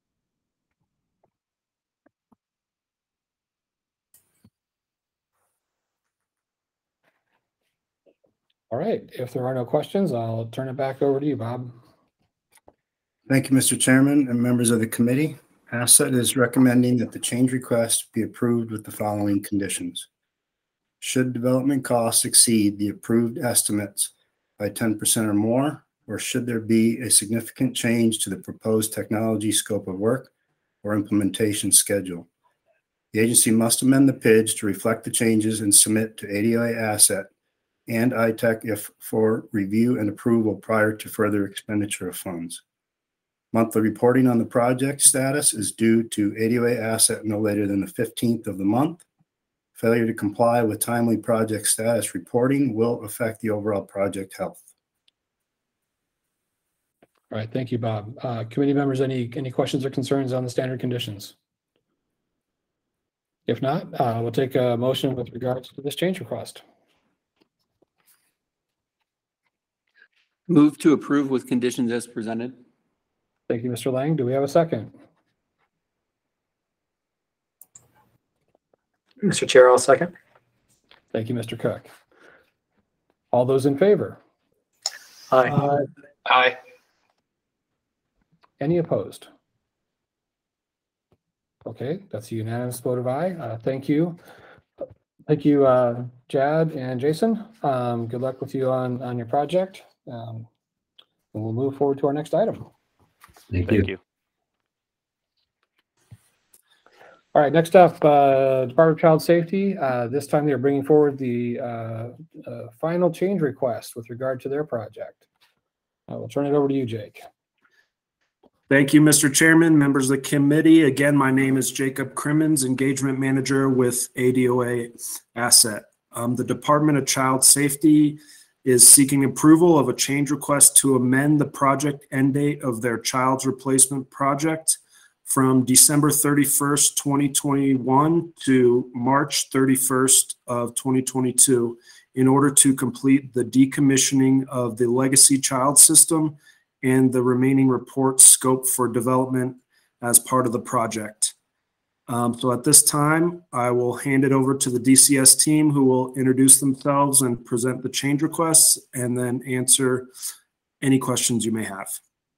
All right, if there are no questions, I'll turn it back over to you, Bob. Thank you, Mister Chairman and members of the committee. Asset is recommending that the change request be approved with the following conditions. Should development costs exceed the approved estimates by ten percent or more, or should there be a significant change to the proposed technology scope of work or implementation schedule, the agency must amend the P I J to reflect the changes and submit to A D O A Asset and I T E C if for review and approval prior to further expenditure of funds. Monthly reporting on the project status is due to A D O A Asset no later than the fifteenth of the month. Failure to comply with timely project status reporting will affect the overall project health. All right, thank you, Bob. Uh, committee members, any any questions or concerns on the standard conditions? If not, uh, we'll take a motion with regards to this change request. Move to approve with conditions as presented. Thank you, Mister Lang. Do we have a second? Mister Chair, I'll second. Thank you, Mister Cook. All those in favor? Aye. Uh, Aye. Any opposed? Okay, that's a unanimous vote of aye. Uh, thank you. Thank you, uh, Jad and Jason. Um, good luck with you on, on your project. Um, and we'll move forward to our next item. Thank, Thank you. you. All right, next up, uh, Department of Child Safety. Uh, this time they're bringing forward the uh, uh, final change request with regard to their project. I will turn it over to you, Jake. Thank you, Mister Chairman, members of the committee. Again, my name is Jacob Crimmins, Engagement Manager with A D O A Asset. Um, the Department of Child Safety is seeking approval of a change request to amend the project end date of their child's replacement project from December thirty-first, twenty twenty-one to March thirty-first of twenty twenty-two in order to complete the decommissioning of the legacy child system and the remaining report scope for development as part of the project. Um, so at this time, I will hand it over to the D C S team who will introduce themselves and present the change requests and then answer any questions you may have.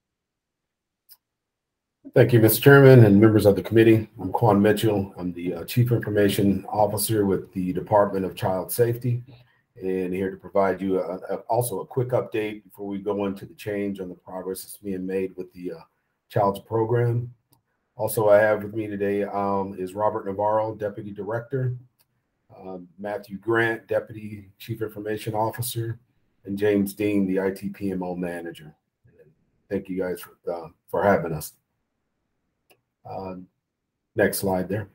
Thank you, Mister Chairman and members of the committee. I'm Quan Mitchell. I'm the uh, Chief Information Officer with the Department of Child Safety, and here to provide you a, a, also a quick update before we go into the change on the progress that's being made with the uh, Child's Program. Also, I have with me today um, is Robert Navarro, Deputy Director, um, Matthew Grant, Deputy Chief Information Officer, and James Dean, the I T P M O manager. And thank you guys for, uh, for having us. Uh, next slide there.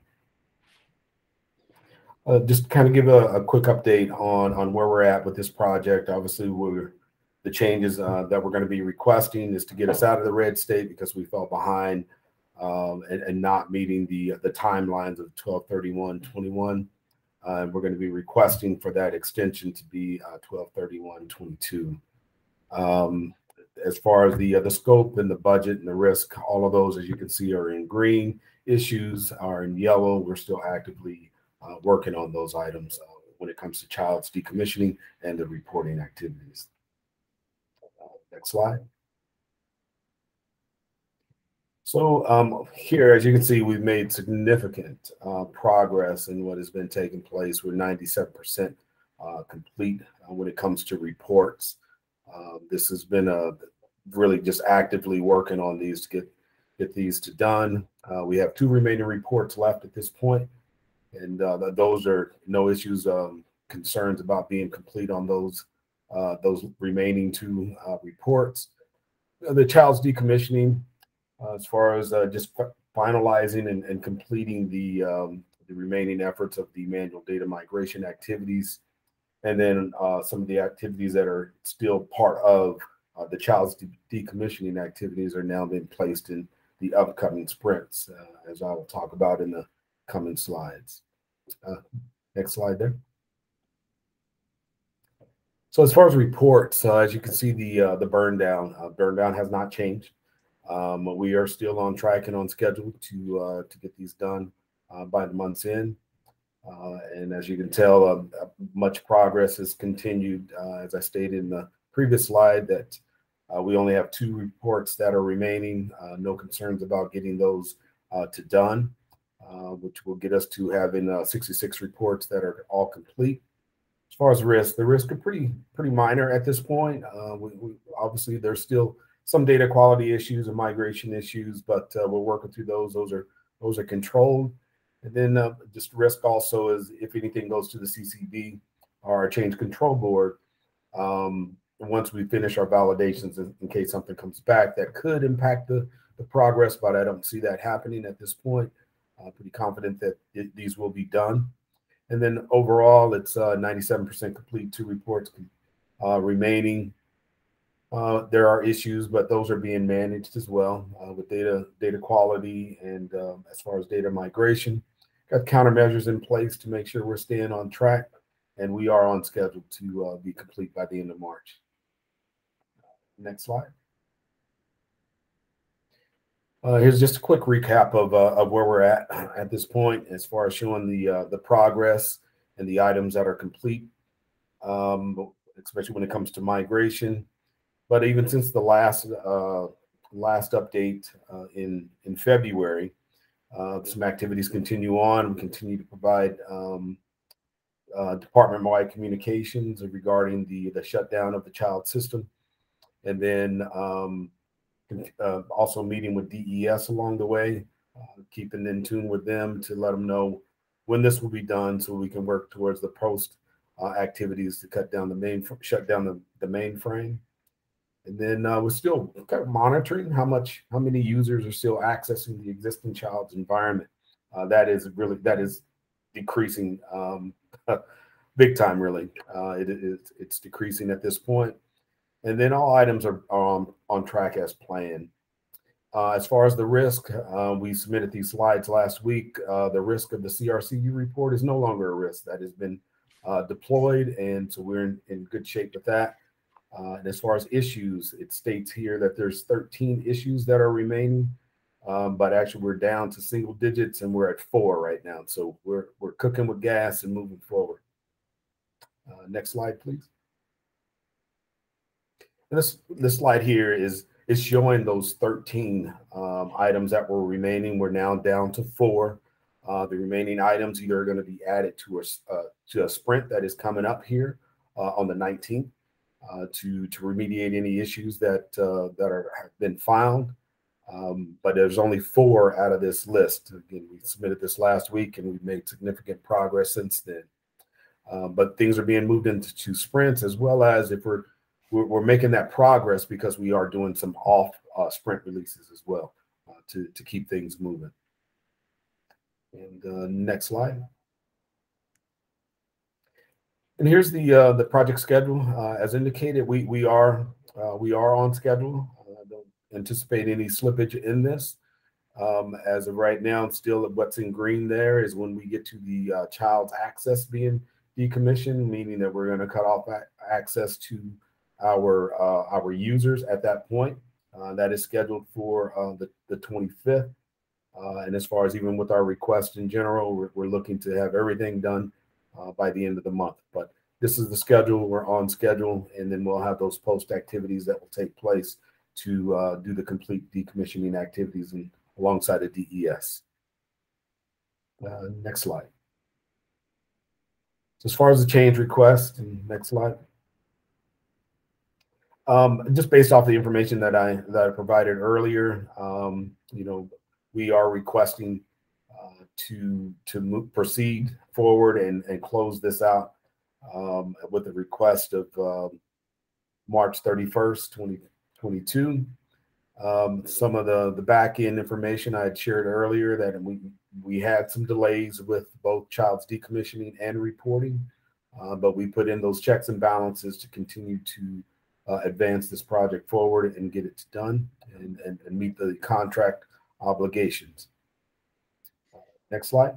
Uh, just kind of give a, a quick update on, on where we're at with this project. Obviously, we're, the changes uh, that we're going to be requesting is to get us out of the red state because we fell behind um, and, and not meeting the, the timelines of twelve thirty-one twenty-one. Uh, we're going to be requesting for that extension to be uh, twelve thirty-one twenty-two. Um, as far as the, uh, the scope and the budget and the risk, all of those, as you can see, are in green. Issues are in yellow. We're still actively Uh, working on those items uh, when it comes to child's decommissioning and the reporting activities. Uh, next slide. So um, here, as you can see, we've made significant uh, progress in what has been taking place. We're ninety-seven percent uh, complete uh, when it comes to reports. Uh, this has been a really just actively working on these to get, get these to done. Uh, we have two remaining reports left at this point. And uh, those are no issues, um, concerns about being complete on those uh, those remaining two uh, reports. Uh, the child's decommissioning, uh, as far as uh, just finalizing and, and completing the um, the remaining efforts of the manual data migration activities, and then uh, some of the activities that are still part of uh, the child's de decommissioning activities are now being placed in the upcoming sprints, uh, as I will talk about in the coming slides. Uh, next slide there. So as far as reports, uh, as you can see, the uh, the burn down, uh, burn down has not changed. Um, we are still on track and on schedule to uh, to get these done uh, by the month's end. Uh, and as you can tell, uh, much progress has continued. Uh, as I stated in the previous slide, that uh, we only have two reports that are remaining. Uh, no concerns about getting those uh, to done. Uh, which will get us to having uh, sixty-six reports that are all complete. As far as risk, the risks are pretty pretty minor at this point. Uh, we, we, obviously, there's still some data quality issues and migration issues, but uh, we're working through those. Those are those are controlled. And then uh, just risk also is if anything goes to the C C B or our change control board. Um, once we finish our validations, in, in case something comes back that could impact the the progress, but I don't see that happening at this point. Uh, pretty confident that it, these will be done. And then overall, it's uh, ninety-seven percent complete, two reports uh, remaining. Uh, there are issues, but those are being managed as well uh, with data data quality and uh, as far as data migration. Got countermeasures in place to make sure we're staying on track, and we are on schedule to uh, be complete by the end of March. Next slide. Uh, here's just a quick recap of, uh, of where we're at at this point as far as showing the uh, the progress and the items that are complete, um, especially when it comes to migration. But even since the last uh, last update uh, in in February, uh, some activities continue on. We continue to provide um, uh, department-wide communications regarding the the shutdown of the child system, and then. Um, Uh, also meeting with D E S along the way, uh, keeping in tune with them to let them know when this will be done so we can work towards the post uh, activities to cut down the main, shut down the, the mainframe. And then uh, we're still kind of monitoring how much, how many users are still accessing the existing child's environment. Uh, that is really, that is decreasing um, big time, really. Uh, it is, it's decreasing at this point. And then all items are, are on, on track as planned. Uh, as far as the risk, uh, we submitted these slides last week. Uh, the risk of the C R C U report is no longer a risk. That has been uh, deployed, and so we're in, in good shape with that. Uh, and as far as issues, it states here that there's thirteen issues that are remaining, um, but actually we're down to single digits, and we're at four right now. So we're, we're cooking with gas and moving forward. Uh, next slide, please. This this slide here is is showing those thirteen um, items that were remaining. We're now down to four. Uh, the remaining items either are going to be added to a uh, to a sprint that is coming up here uh, on the nineteenth uh, to to remediate any issues that uh, that are have been found. Um, but there's only four out of this list. Again, we submitted this last week, and we've made significant progress since then. Uh, but things are being moved into two sprints, as well as if we're we're, we're making that progress because we are doing some off uh, sprint releases as well uh, to, to keep things moving. And uh, next slide. And here's the uh, the project schedule. Uh, as indicated, we we are uh, we are on schedule. I don't anticipate any slippage in this. Um, as of right now, still what's in green there is when we get to the uh, child's access being decommissioned, meaning that we're going to cut off access to our uh, our users at that point. Uh, that is scheduled for uh, the, the twenty-fifth. Uh, and as far as even with our request in general, we're, we're looking to have everything done uh, by the end of the month. But this is the schedule. We're on schedule, and then we'll have those post activities that will take place to uh, do the complete decommissioning activities and alongside the D E S. Uh, next slide. So as far as the change request, and next slide. Um, just based off the information that I that I provided earlier, um, you know, we are requesting uh, to to move, proceed forward and and close this out um, with a request of um, March thirty-first, twenty twenty-two. Um, some of the the back end information I had shared earlier that we we had some delays with both child's decommissioning and reporting, uh, but we put in those checks and balances to continue to uh, advance this project forward and get it done and, and, and meet the contract obligations. Next slide.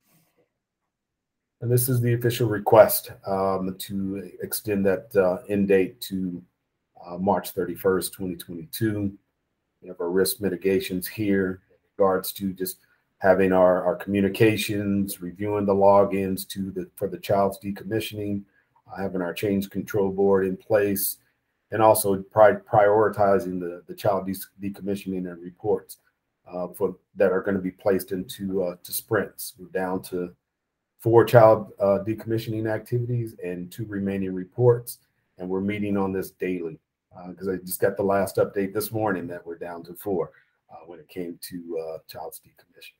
And this is the official request um, to extend that uh, end date to uh, March thirty-first, twenty twenty-two. We have our risk mitigations here in regards to just having our, our communications, reviewing the logins to the for the child's decommissioning, uh, having our change control board in place, and also pri prioritizing the, the child de decommissioning and reports uh, for that are going to be placed into uh, to sprints. We're down to four child uh, decommissioning activities and two remaining reports, and we're meeting on this daily. Because uh, I just got the last update this morning that we're down to four uh, when it came to uh, child's decommission.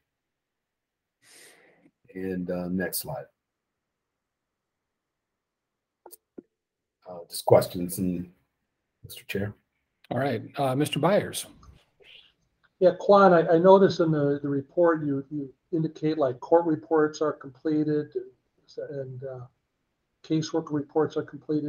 And uh, next slide. Uh, just questions, and Mister Chair. All right, uh, Mister Byers. Yeah, Quan, I, I noticed in the, the report you, you indicate like court reports are completed and, and uh, casework reports are completed.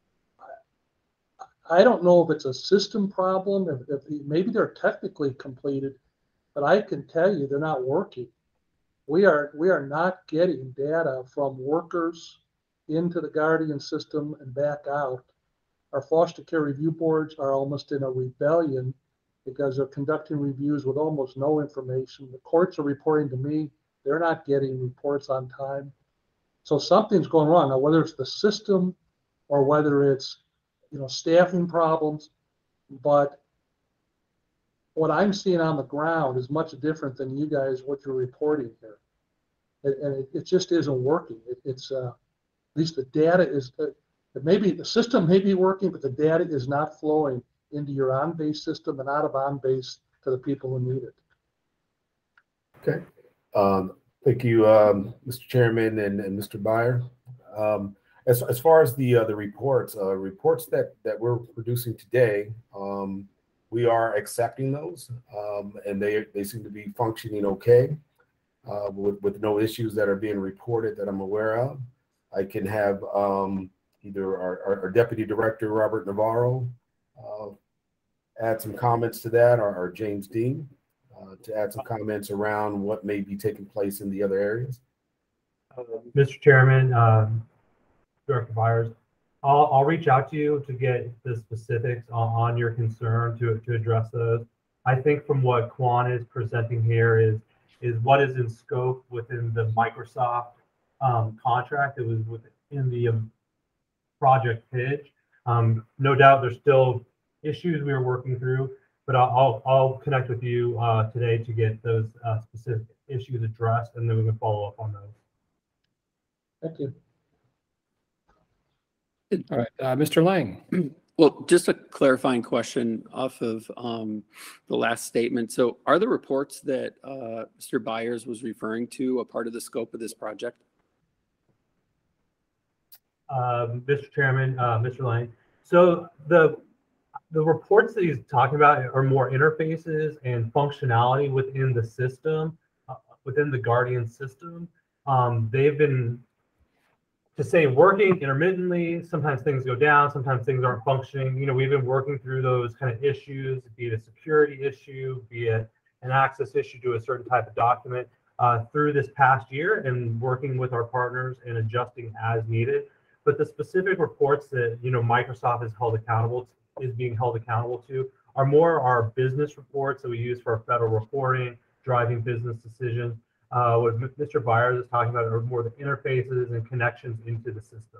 I don't know if it's a system problem, if, if maybe they're technically completed, but I can tell you they're not working. We are we are not getting data from workers into the Guardian system and back out. Our foster care review boards are almost in a rebellion because they're conducting reviews with almost no information. The courts are reporting to me they're not getting reports on time. So something's going wrong. Now, whether it's the system or whether it's you know, staffing problems, but what I'm seeing on the ground is much different than you guys, what you're reporting here. And, and it, it just isn't working. It, it's, uh, at least the data is, uh, maybe the system may be working, but the data is not flowing into your on-base system and out of on-base to the people who need it. Okay. Um, thank you, um, Mister Chairman and, and Mister Byer. Um, As, as far as the uh, the reports, uh, reports that that we're producing today, um, we are accepting those, um, and they they seem to be functioning okay, uh, with with no issues that are being reported that I'm aware of. I can have um, either our, our, our Deputy Director Robert Navarro uh, add some comments to that, or, or James Dean uh, to add some comments around what may be taking place in the other areas. Uh, Mister Chairman. Um, Director Byers, I'll, I'll reach out to you to get the specifics on, on your concern to, to address those. I think from what Quan is presenting here is, is what is in scope within the Microsoft um, contract that was within the um, project pitch. Um, no doubt there's still issues we are working through, but I'll, I'll, I'll connect with you uh, today to get those uh, specific issues addressed, and then we can follow up on those. Thank you. All right, uh, Mister Lang. Well, just a clarifying question off of um, the last statement. So are the reports that uh, Mister Byers was referring to a part of the scope of this project? Um, Mister Chairman, uh, Mister Lang, So the the reports that he's talking about are more interfaces and functionality within the system, uh, within the Guardian system. Um, they've been, to say, working intermittently. Sometimes things go down, sometimes things aren't functioning. You know, we've been working through those kind of issues, be it a security issue, be it an access issue to a certain type of document, uh, through this past year, and working with our partners and adjusting as needed. But the specific reports that, you know, Microsoft is held accountable to, is being held accountable to are more our business reports that we use for our federal reporting, driving business decisions. Uh, what Mister Byers is talking about are more the interfaces and connections into the system.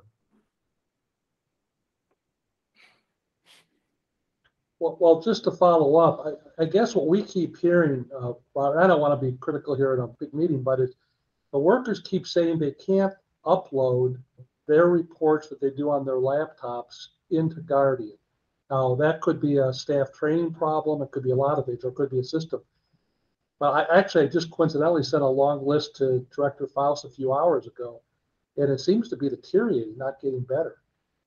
Well, well, just to follow up, I, I guess what we keep hearing, uh, well, I don't want to be critical here in a big meeting, but it's, the workers keep saying they can't upload their reports that they do on their laptops into Guardian. Now, that could be a staff training problem. It could be a lot of things, or it could be a system. But I actually I just coincidentally sent a long list to Director Faust a few hours ago, and it seems to be deteriorating, not getting better.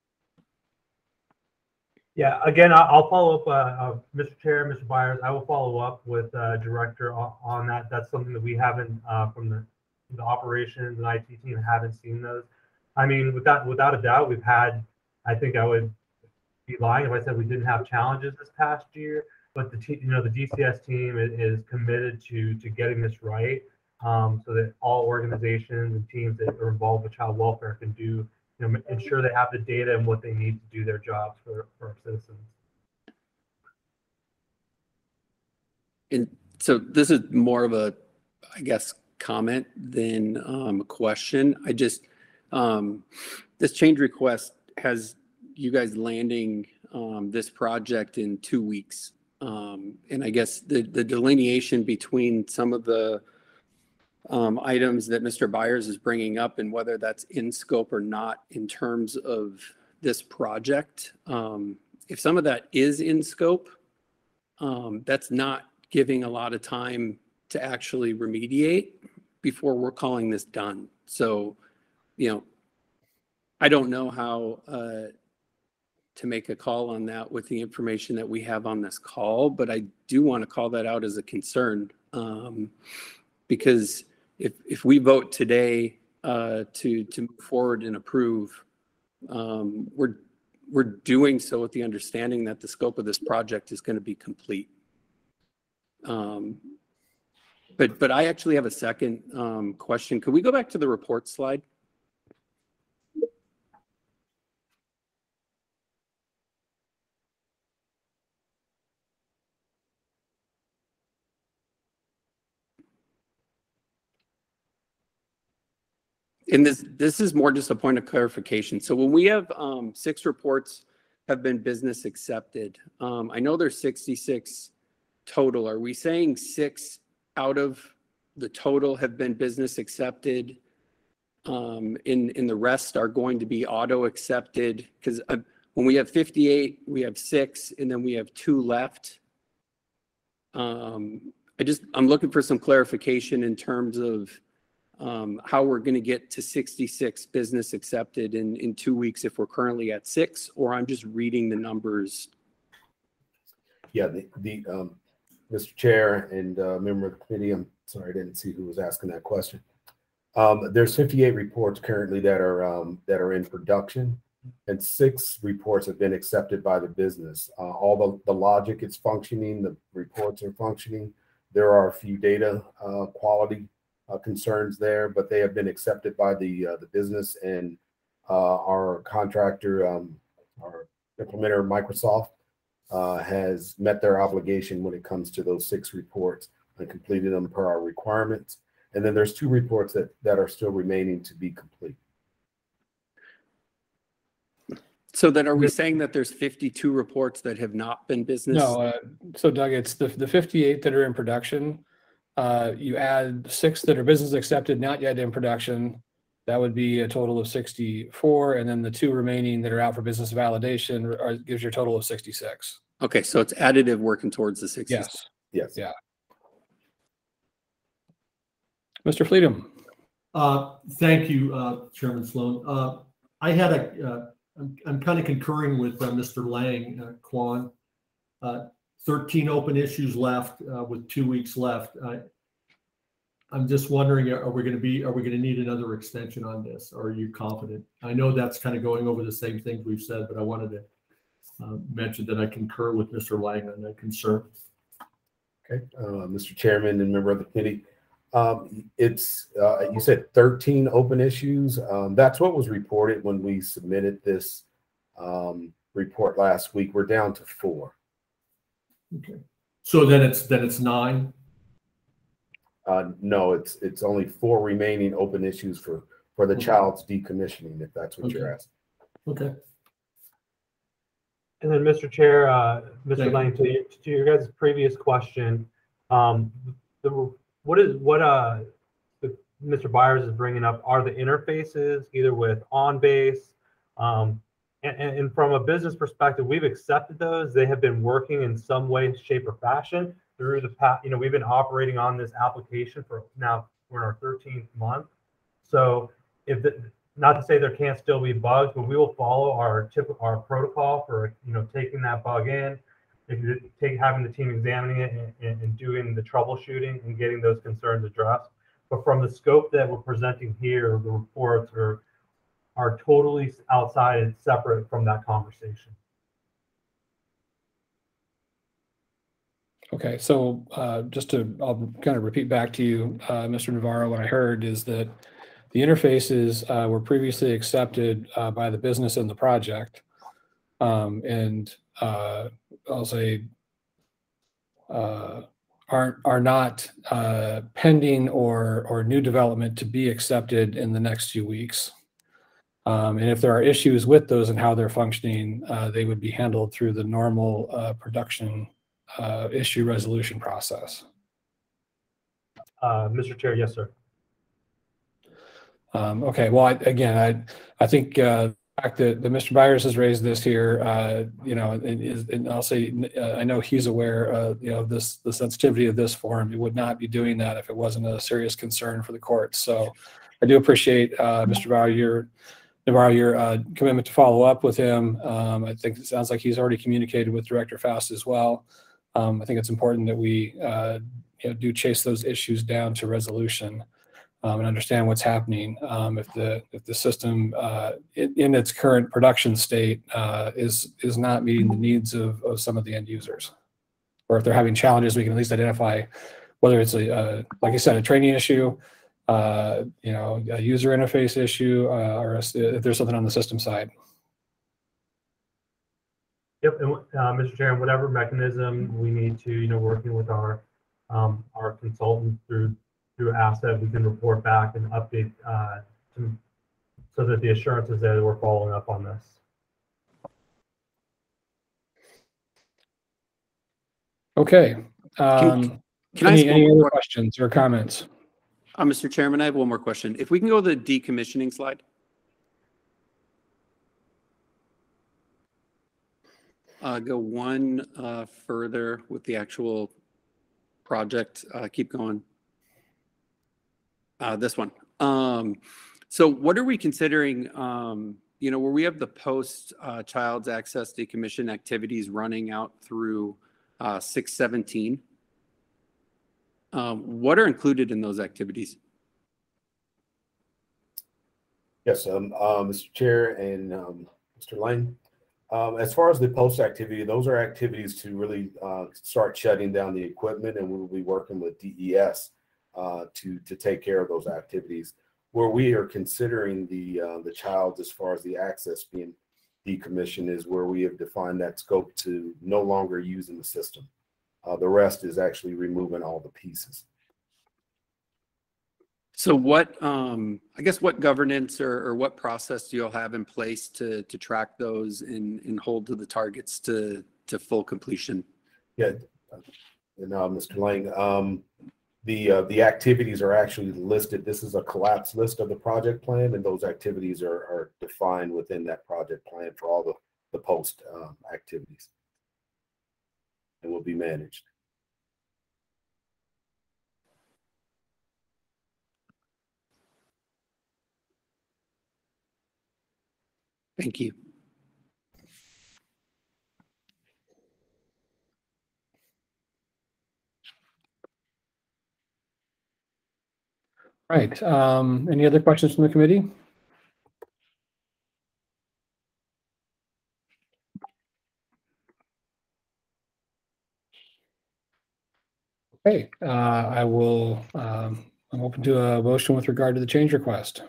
Yeah, again, I- I'll follow up, uh, uh, Mister Chair, Mister Byers. I will follow up with uh, Director on, on that. That's something that we haven't, uh, from the, the operations and I T team, haven't seen those. I mean, without without a doubt, we've had. I think I would be lying if I said we didn't have challenges this past year. But the t- you know the D C S team is, is committed to to getting this right, um, so that all organizations and teams that are involved with child welfare can do, you know, ensure they have the data and what they need to do their jobs for, for our citizens. And so this is more of a, I guess, comment than um, a question. I just, um, this change request has you guys landing um, this project in two weeks. Um, and I guess the, the delineation between some of the um, items that Mister Byers is bringing up and whether that's in scope or not in terms of this project. Um, if some of that is in scope, um, that's not giving a lot of time to actually remediate before we're calling this done. So, you know, I don't know how uh, to make a call on that with the information that we have on this call, but I do want to call that out as a concern, um, because if if we vote today uh, to to move forward and approve, um, we're we're doing so with the understanding that the scope of this project is going to be complete. Um, but but I actually have a second um, question. Could we go back to the report slide? And this this is more just a point of clarification. So when we have um, six reports have been business accepted, um, I know there's sixty-six total. Are we saying six out of the total have been business accepted, um, in in the rest are going to be auto accepted? Because uh, when we have fifty-eight, we have six, and then we have two left. Um, I just I'm looking for some clarification in terms of Um, how we're going to get to sixty-six business accepted in, in two weeks if we're currently at six, or I'm just reading the numbers. Yeah, the, the um, Mister Chair and uh, member of the committee, I'm sorry, I didn't see who was asking that question. Um, there's fifty-eight reports currently that are um, that are in production, and six reports have been accepted by the business. Uh, all the, the logic is functioning, the reports are functioning. There are a few data uh, quality Uh, concerns there, but they have been accepted by the uh, the business, and uh, our contractor, um, our implementer, Microsoft, uh, has met their obligation when it comes to those six reports and completed them per our requirements. And then there's two reports that that are still remaining to be complete. So then, are we saying that there's fifty-two reports that have not been business? No, uh, so Doug, it's the the fifty-eight that are in production. Uh, you add six that are business accepted, not yet in production. That would be a total of sixty-four. And then the two remaining that are out for business validation are, gives you a total of sixty-six. Okay, so it's additive working towards the sixty-six. Yes. Yes. Yeah. Mister Fleetum. Uh, thank you, uh, Chairman Sloan. Uh, I had a, uh, I'm, I'm kind of concurring with uh, Mister Lang, uh, Quan. Uh, thirteen open issues left uh, with two weeks left. I, I'm just wondering, are we going to be, are we going to need another extension on this? Or are you confident? I know that's kind of going over the same things we've said, but I wanted to uh, mention that I concur with Mister Lang on that concern. Okay, uh, Mister Chairman and member of the committee, um, it's, uh, you said thirteen open issues. Um, that's what was reported when we submitted this um, report last week. We're down to four. Okay. So then it's, then it's nine? Uh, no, it's it's only four remaining open issues for for the Okay. child's decommissioning, if that's what you're Okay. asking. Okay. And then, Mister Chair, uh, Mister Thank Lang, to, your- to your guys' previous question, um, the, what is what uh, the, Mister Byers is bringing up are the interfaces either with OnBase, um, and, and, and from a business perspective, we've accepted those. They have been working in some way, shape, or fashion through the past. You know, we've been operating on this application for now we're in our thirteenth month. So, if the, not to say there can't still be bugs, but we will follow our typical our protocol for you know taking that bug in, if you take having the team examining it and, and, and doing the troubleshooting and getting those concerns addressed. But from the scope that we're presenting here, the reports are are totally outside and separate from that conversation. Okay, so uh, just to, I'll kind of repeat back to you, uh, Mister Navarro, what I heard is that the interfaces uh, were previously accepted uh, by the business in the project. Um, and uh, I'll say uh, aren't, are not uh, pending or, or new development to be accepted in the next few weeks. Um, and if there are issues with those and how they're functioning, uh, they would be handled through the normal uh, production uh, issue resolution process. Uh, Mister Chair, yes, sir. Um, okay, well, I, again, I I think uh, the fact that, that Mister Byers has raised this here, uh, you know, and, is, and I'll say uh, I know he's aware, uh, you know, this the sensitivity of this forum. He would not be doing that if it wasn't a serious concern for the court. So, I do appreciate uh, Mister Navarro your Navarro your uh, commitment to follow up with him. Um, I think it sounds like he's already communicated with Director Faust as well. Um, I think it's important that we uh, you know, do chase those issues down to resolution. Um, and understand what's happening. Um, if the if the system uh, in, in its current production state uh, is is not meeting the needs of, of some of the end users, or if they're having challenges, we can at least identify whether it's a uh, like I said, a training issue, uh, you know, a user interface issue, uh, or a, if there's something on the system side. Yep, and uh, Mister Chair, whatever mechanism we need to, you know, working with our um, our consultant through. through asset, we can report back and update uh, to, so that the assurance is there that we're following up on this. Okay. Um, Can, can I any ask one any more other questions or comments? Uh, Mister Chairman, I have one more question. If we can go to the decommissioning slide. Uh, go one uh, further with the actual project. Uh, keep going. Uh, this one. Um, so what are we considering, um, you know, where we have the post uh, child's access decommission activities running out through uh, six seventeen? Um, what are included in those activities? Yes, um, uh, Mister Chair and um, Mister Lang. Um, as far as the post activity, those are activities to really uh, start shutting down the equipment, and we will be working with D E S uh, to to take care of those activities. Where we are considering the uh, the child as far as the access being decommissioned is where we have defined that scope to no longer using the system. Uh, the rest is actually removing all the pieces. So what, um, I guess what governance or, or what process do you all have in place to, to track those and, and hold to the targets to, to full completion? Yeah, and uh, Mister Lang, um, the uh, the activities are actually listed. This is a collapse list of the project plan, and those activities are, are defined within that project plan for all the, the post um, activities, and will be managed. Thank you. Right. Um, any other questions from the committee? Okay, uh, I will, um, I'm open to a motion with regard to the change request.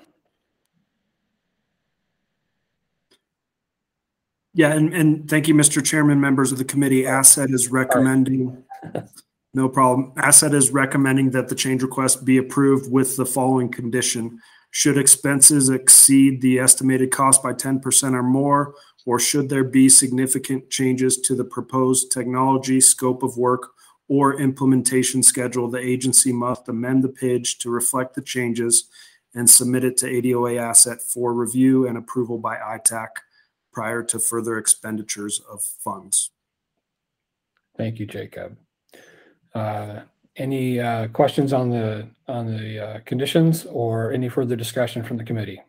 Yeah, and, and thank you, Mister Chairman, members of the committee. Asset is recommending, no problem. Asset is recommending that the change request be approved with the following condition. Should expenses exceed the estimated cost by ten percent or more, or should there be significant changes to the proposed technology, scope of work, or implementation schedule, the agency must amend the P I D to reflect the changes and submit it to A D O A Asset for review and approval by I TAC prior to further expenditures of funds. Thank you, Jacob. Uh, any uh, questions on the on the uh, conditions or any further discussion from the committee?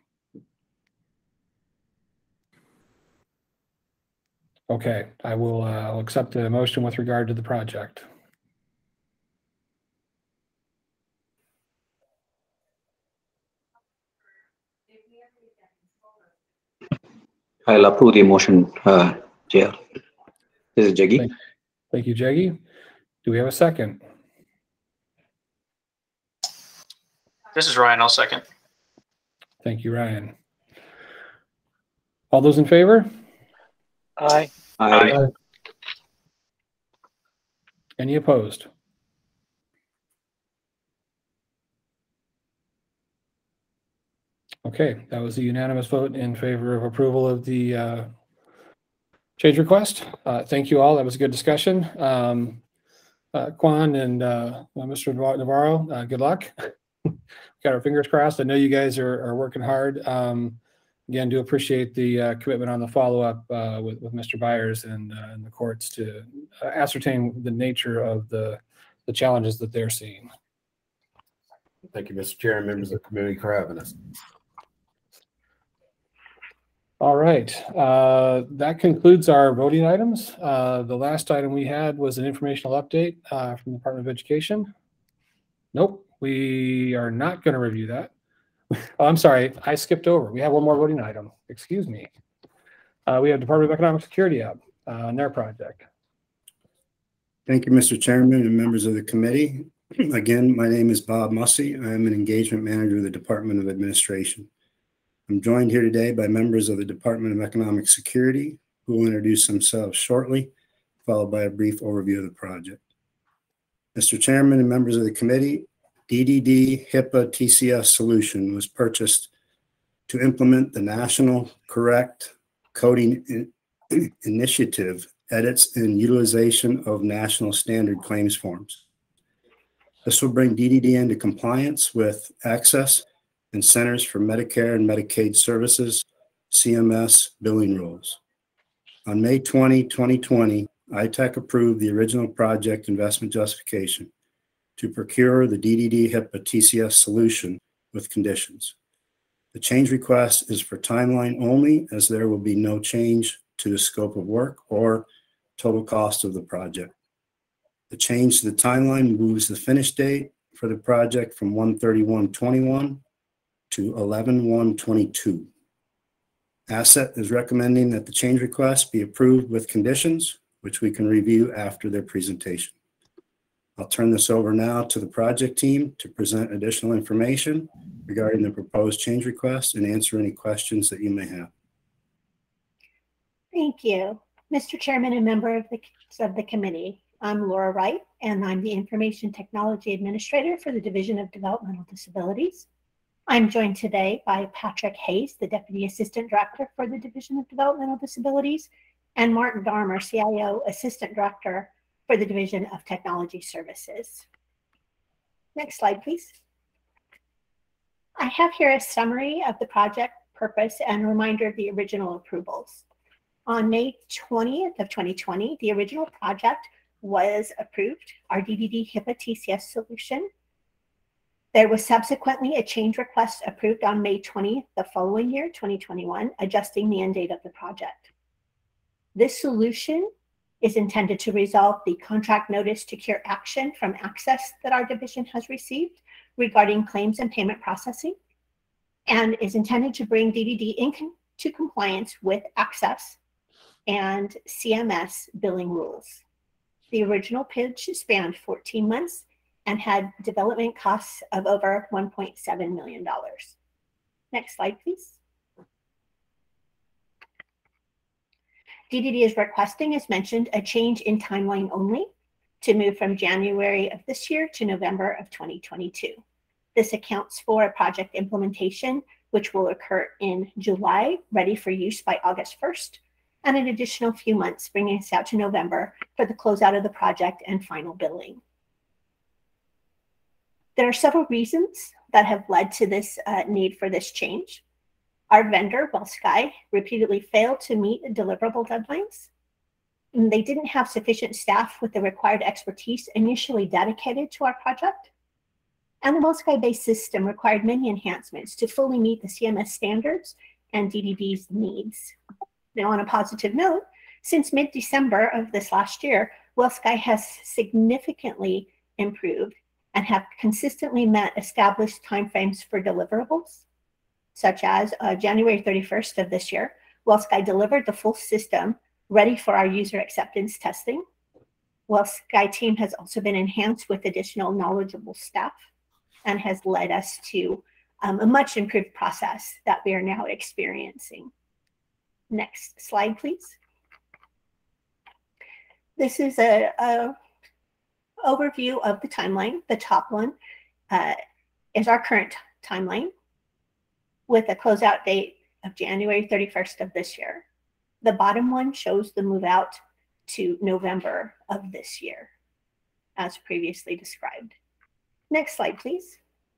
Okay, I will uh, I'll accept the motion with regard to the project. I'll approve the motion, uh, Chair. This is Jaggi. Thank, thank you, Jaggi. Do we have a second? This is Ryan. I'll second. Thank you, Ryan. All those in favor? Aye. Aye. Aye. Any opposed? Okay, that was a unanimous vote in favor of approval of the uh, change request. Uh, thank you all. That was a good discussion. Um, uh, Quan and uh, Mister Navarro, uh, good luck. Got our fingers crossed. I know you guys are, are working hard. Um, again, do appreciate the uh, commitment on the follow-up uh, with, with Mister Byers and, uh, and the courts to uh, ascertain the nature of the, the challenges that they're seeing. Thank you, Mister Chair and members of the committee for having us. All right, uh, that concludes our voting items. Uh, the last item we had was an informational update uh, from the Department of Education. Nope, we are not going to review that. Oh, I'm sorry, I skipped over. We have one more voting item. Excuse me. Uh, we have Department of Economic Security up uh, on their project. Thank you, Mister Chairman and members of the committee. Again, my name is Bob Mussey. I am an engagement manager of the Department of Administration. I'm joined here today by members of the Department of Economic Security who will introduce themselves shortly, followed by a brief overview of the project. Mister Chairman and members of the committee, D D D HIPAA T C S solution was purchased to implement the National Correct Coding in Initiative edits and utilization of national standard claims forms. This will bring D D D into compliance with Access and Centers for Medicare and Medicaid Services, C M S billing rules. On May twentieth, twenty twenty, I TAC approved the original project investment justification to procure the D D D HIPAA T C S solution with conditions. The change request is for timeline only, as there will be no change to the scope of work or total cost of the project. The change to the timeline moves the finish date for the project from one thirty-one twenty-one to eleven one twenty-two. Asset is recommending that the change request be approved with conditions, which we can review after their presentation. I'll turn this over now to the project team to present additional information regarding the proposed change request and answer any questions that you may have. Thank you. Mister Chairman and member of the, of the committee, I'm Laura Wright, and I'm the Information Technology Administrator for the Division of Developmental Disabilities. I'm joined today by Patrick Hayes, the Deputy Assistant Director for the Division of Developmental Disabilities, and Martin Darmer, C I O Assistant Director for the Division of Technology Services. Next slide, please. I have here a summary of the project purpose and a reminder of the original approvals. On May twentieth of twenty twenty, the original project was approved, our D D D HIPAA T C S solution. There was subsequently a change request approved on May twentieth the following year, twenty twenty-one, adjusting the end date of the project. This solution is intended to resolve the contract notice to cure action from Access that our division has received regarding claims and payment processing, and is intended to bring D D D into compliance with Access and C M S billing rules. The original pitch spanned fourteen months and had development costs of over one point seven million dollars. Next slide, please. D D D is requesting, as mentioned, a change in timeline only to move from January of this year to November of twenty twenty-two. This accounts for a project implementation, which will occur in July, ready for use by August first, and an additional few months, bringing us out to November for the closeout of the project and final billing. There are several reasons that have led to this uh, need for this change. Our vendor, WellSky, repeatedly failed to meet deliverable deadlines. And they didn't have sufficient staff with the required expertise initially dedicated to our project. And the WellSky-based system required many enhancements to fully meet the C M S standards and D D D's needs. Now, on a positive note, since mid-December of this last year, WellSky has significantly improved and have consistently met established timeframes for deliverables, such as uh, January thirty-first of this year, WellSky delivered the full system ready for our user acceptance testing. WellSky team has also been enhanced with additional knowledgeable staff and has led us to um, a much improved process that we are now experiencing. Next slide, please. This is a, a overview of the timeline. The top one uh, is our current timeline, with a closeout date of January thirty-first of this year. The bottom one shows the move out to November of this year, as previously described. Next slide, please.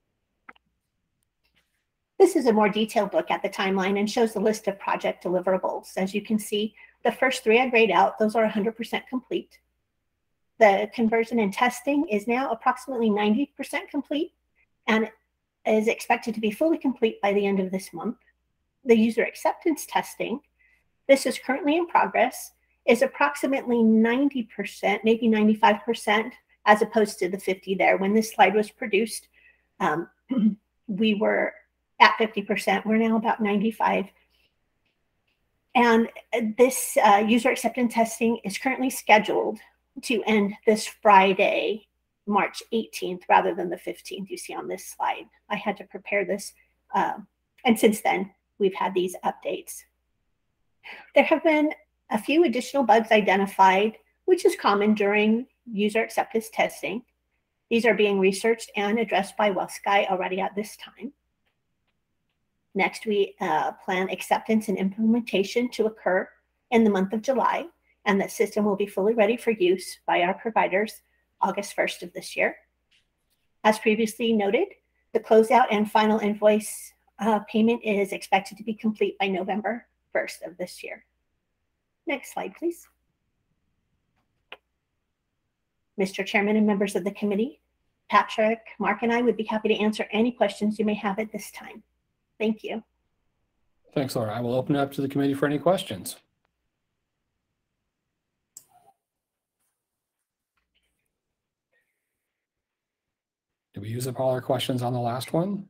This is a more detailed look at the timeline and shows the list of project deliverables. As you can see, the first three I grayed out, those are one hundred percent complete. The conversion and testing is now approximately ninety percent complete and is expected to be fully complete by the end of this month. The user acceptance testing, this is currently in progress, is approximately ninety percent, maybe ninety-five percent, as opposed to the fifty there. When this slide was produced, um, we were at fifty percent. We're now about ninety-five. And this uh, user acceptance testing is currently scheduled to end this Friday, March eighteenth, rather than the fifteenth you see on this slide. I had to prepare this. Uh, and since then, we've had these updates. There have been a few additional bugs identified, which is common during user acceptance testing. These are being researched and addressed by WellSky already at this time. Next, we uh, plan acceptance and implementation to occur in the month of July, and the system will be fully ready for use by our providers August first of this year. As previously noted, the closeout and final invoice uh, payment is expected to be complete by November first of this year. Next slide, please. Mister Chairman and members of the committee, Patrick, Mark, and I would be happy to answer any questions you may have at this time. Thank you. Thanks, Laura. I will open it up to the committee for any questions. Did we use up all our questions on the last one?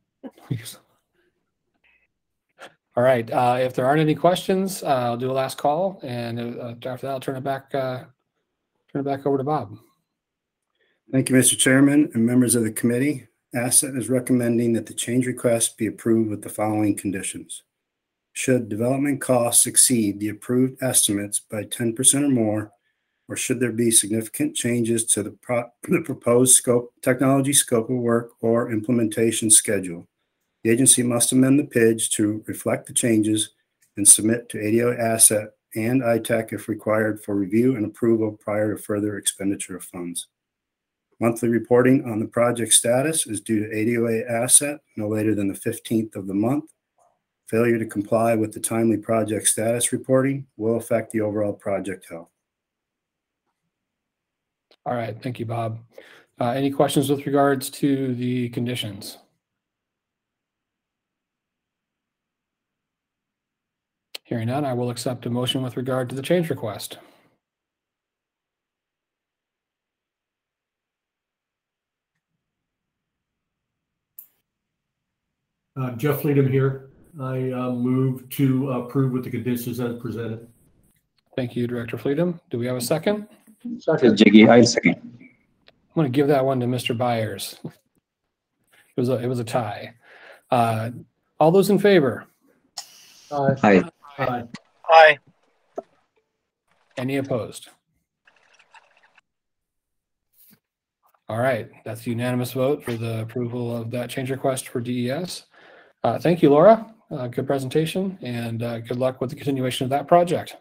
All right. Uh, if there aren't any questions, uh, I'll do a last call, and uh, after that, I'll turn it back. Uh, turn it back over to Bob. Thank you, Mister Chairman and members of the committee. Asset is recommending that the change request be approved with the following conditions. Should development costs exceed the approved estimates by ten percent or more, or should there be significant changes to the, pro the proposed scope, technology scope of work or implementation schedule, the agency must amend the P I D to reflect the changes and submit to A D O A Asset and I T A C if required for review and approval prior to further expenditure of funds. Monthly reporting on the project status is due to A D O A Asset no later than the fifteenth of the month. Failure to comply with the timely project status reporting will affect the overall project health. All right. Thank you, Bob. Uh, any questions with regards to the conditions? Hearing none, I will accept a motion with regard to the change request. Uh, Jeff Fleetum here. I uh, move to approve with the conditions as presented. Thank you, Director Fleetum. Do we have a second? This is Jiggy. I'll second. I'm going to give that one to Mister Byers. It was a, it was a tie. Uh, all those in favor? Aye. Aye. Aye. Aye. Any opposed? All right, that's a unanimous vote for the approval of that change request for D E S. Uh, thank you, Laura. Uh, good presentation, and uh, good luck with the continuation of that project.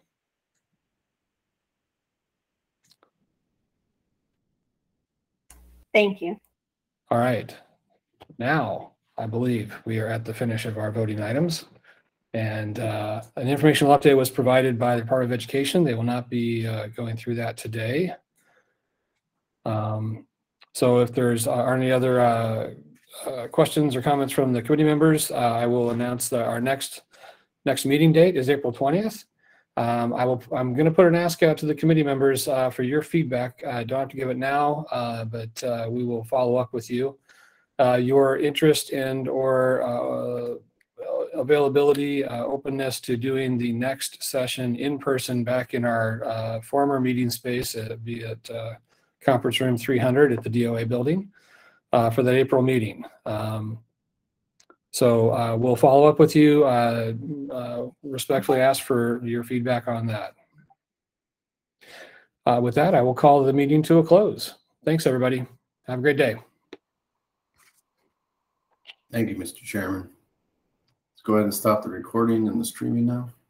Thank you. All right, now I believe we are at the finish of our voting items. And uh, an informational update was provided by the Department of Education. They will not be uh, going through that today. Um, so if there's uh, are any other uh, uh, questions or comments from the committee members, uh, I will announce that our next next meeting date is April twentieth. Um, I will. I'm going to put an ask out to the committee members uh, for your feedback. I don't have to give it now, uh, but uh, we will follow up with you. Uh, your interest and or uh, availability, uh, openness to doing the next session in person back in our uh, former meeting space, uh, be at uh, conference room three hundred at the D O A building uh, for that April meeting. Um, so uh, we'll follow up with you. Uh, uh, respectfully ask for your feedback on that. Uh, with that, I will call the meeting to a close. Thanks, everybody. Have a great day. Thank you, Mister Chairman. Let's go ahead and stop the recording and the streaming now.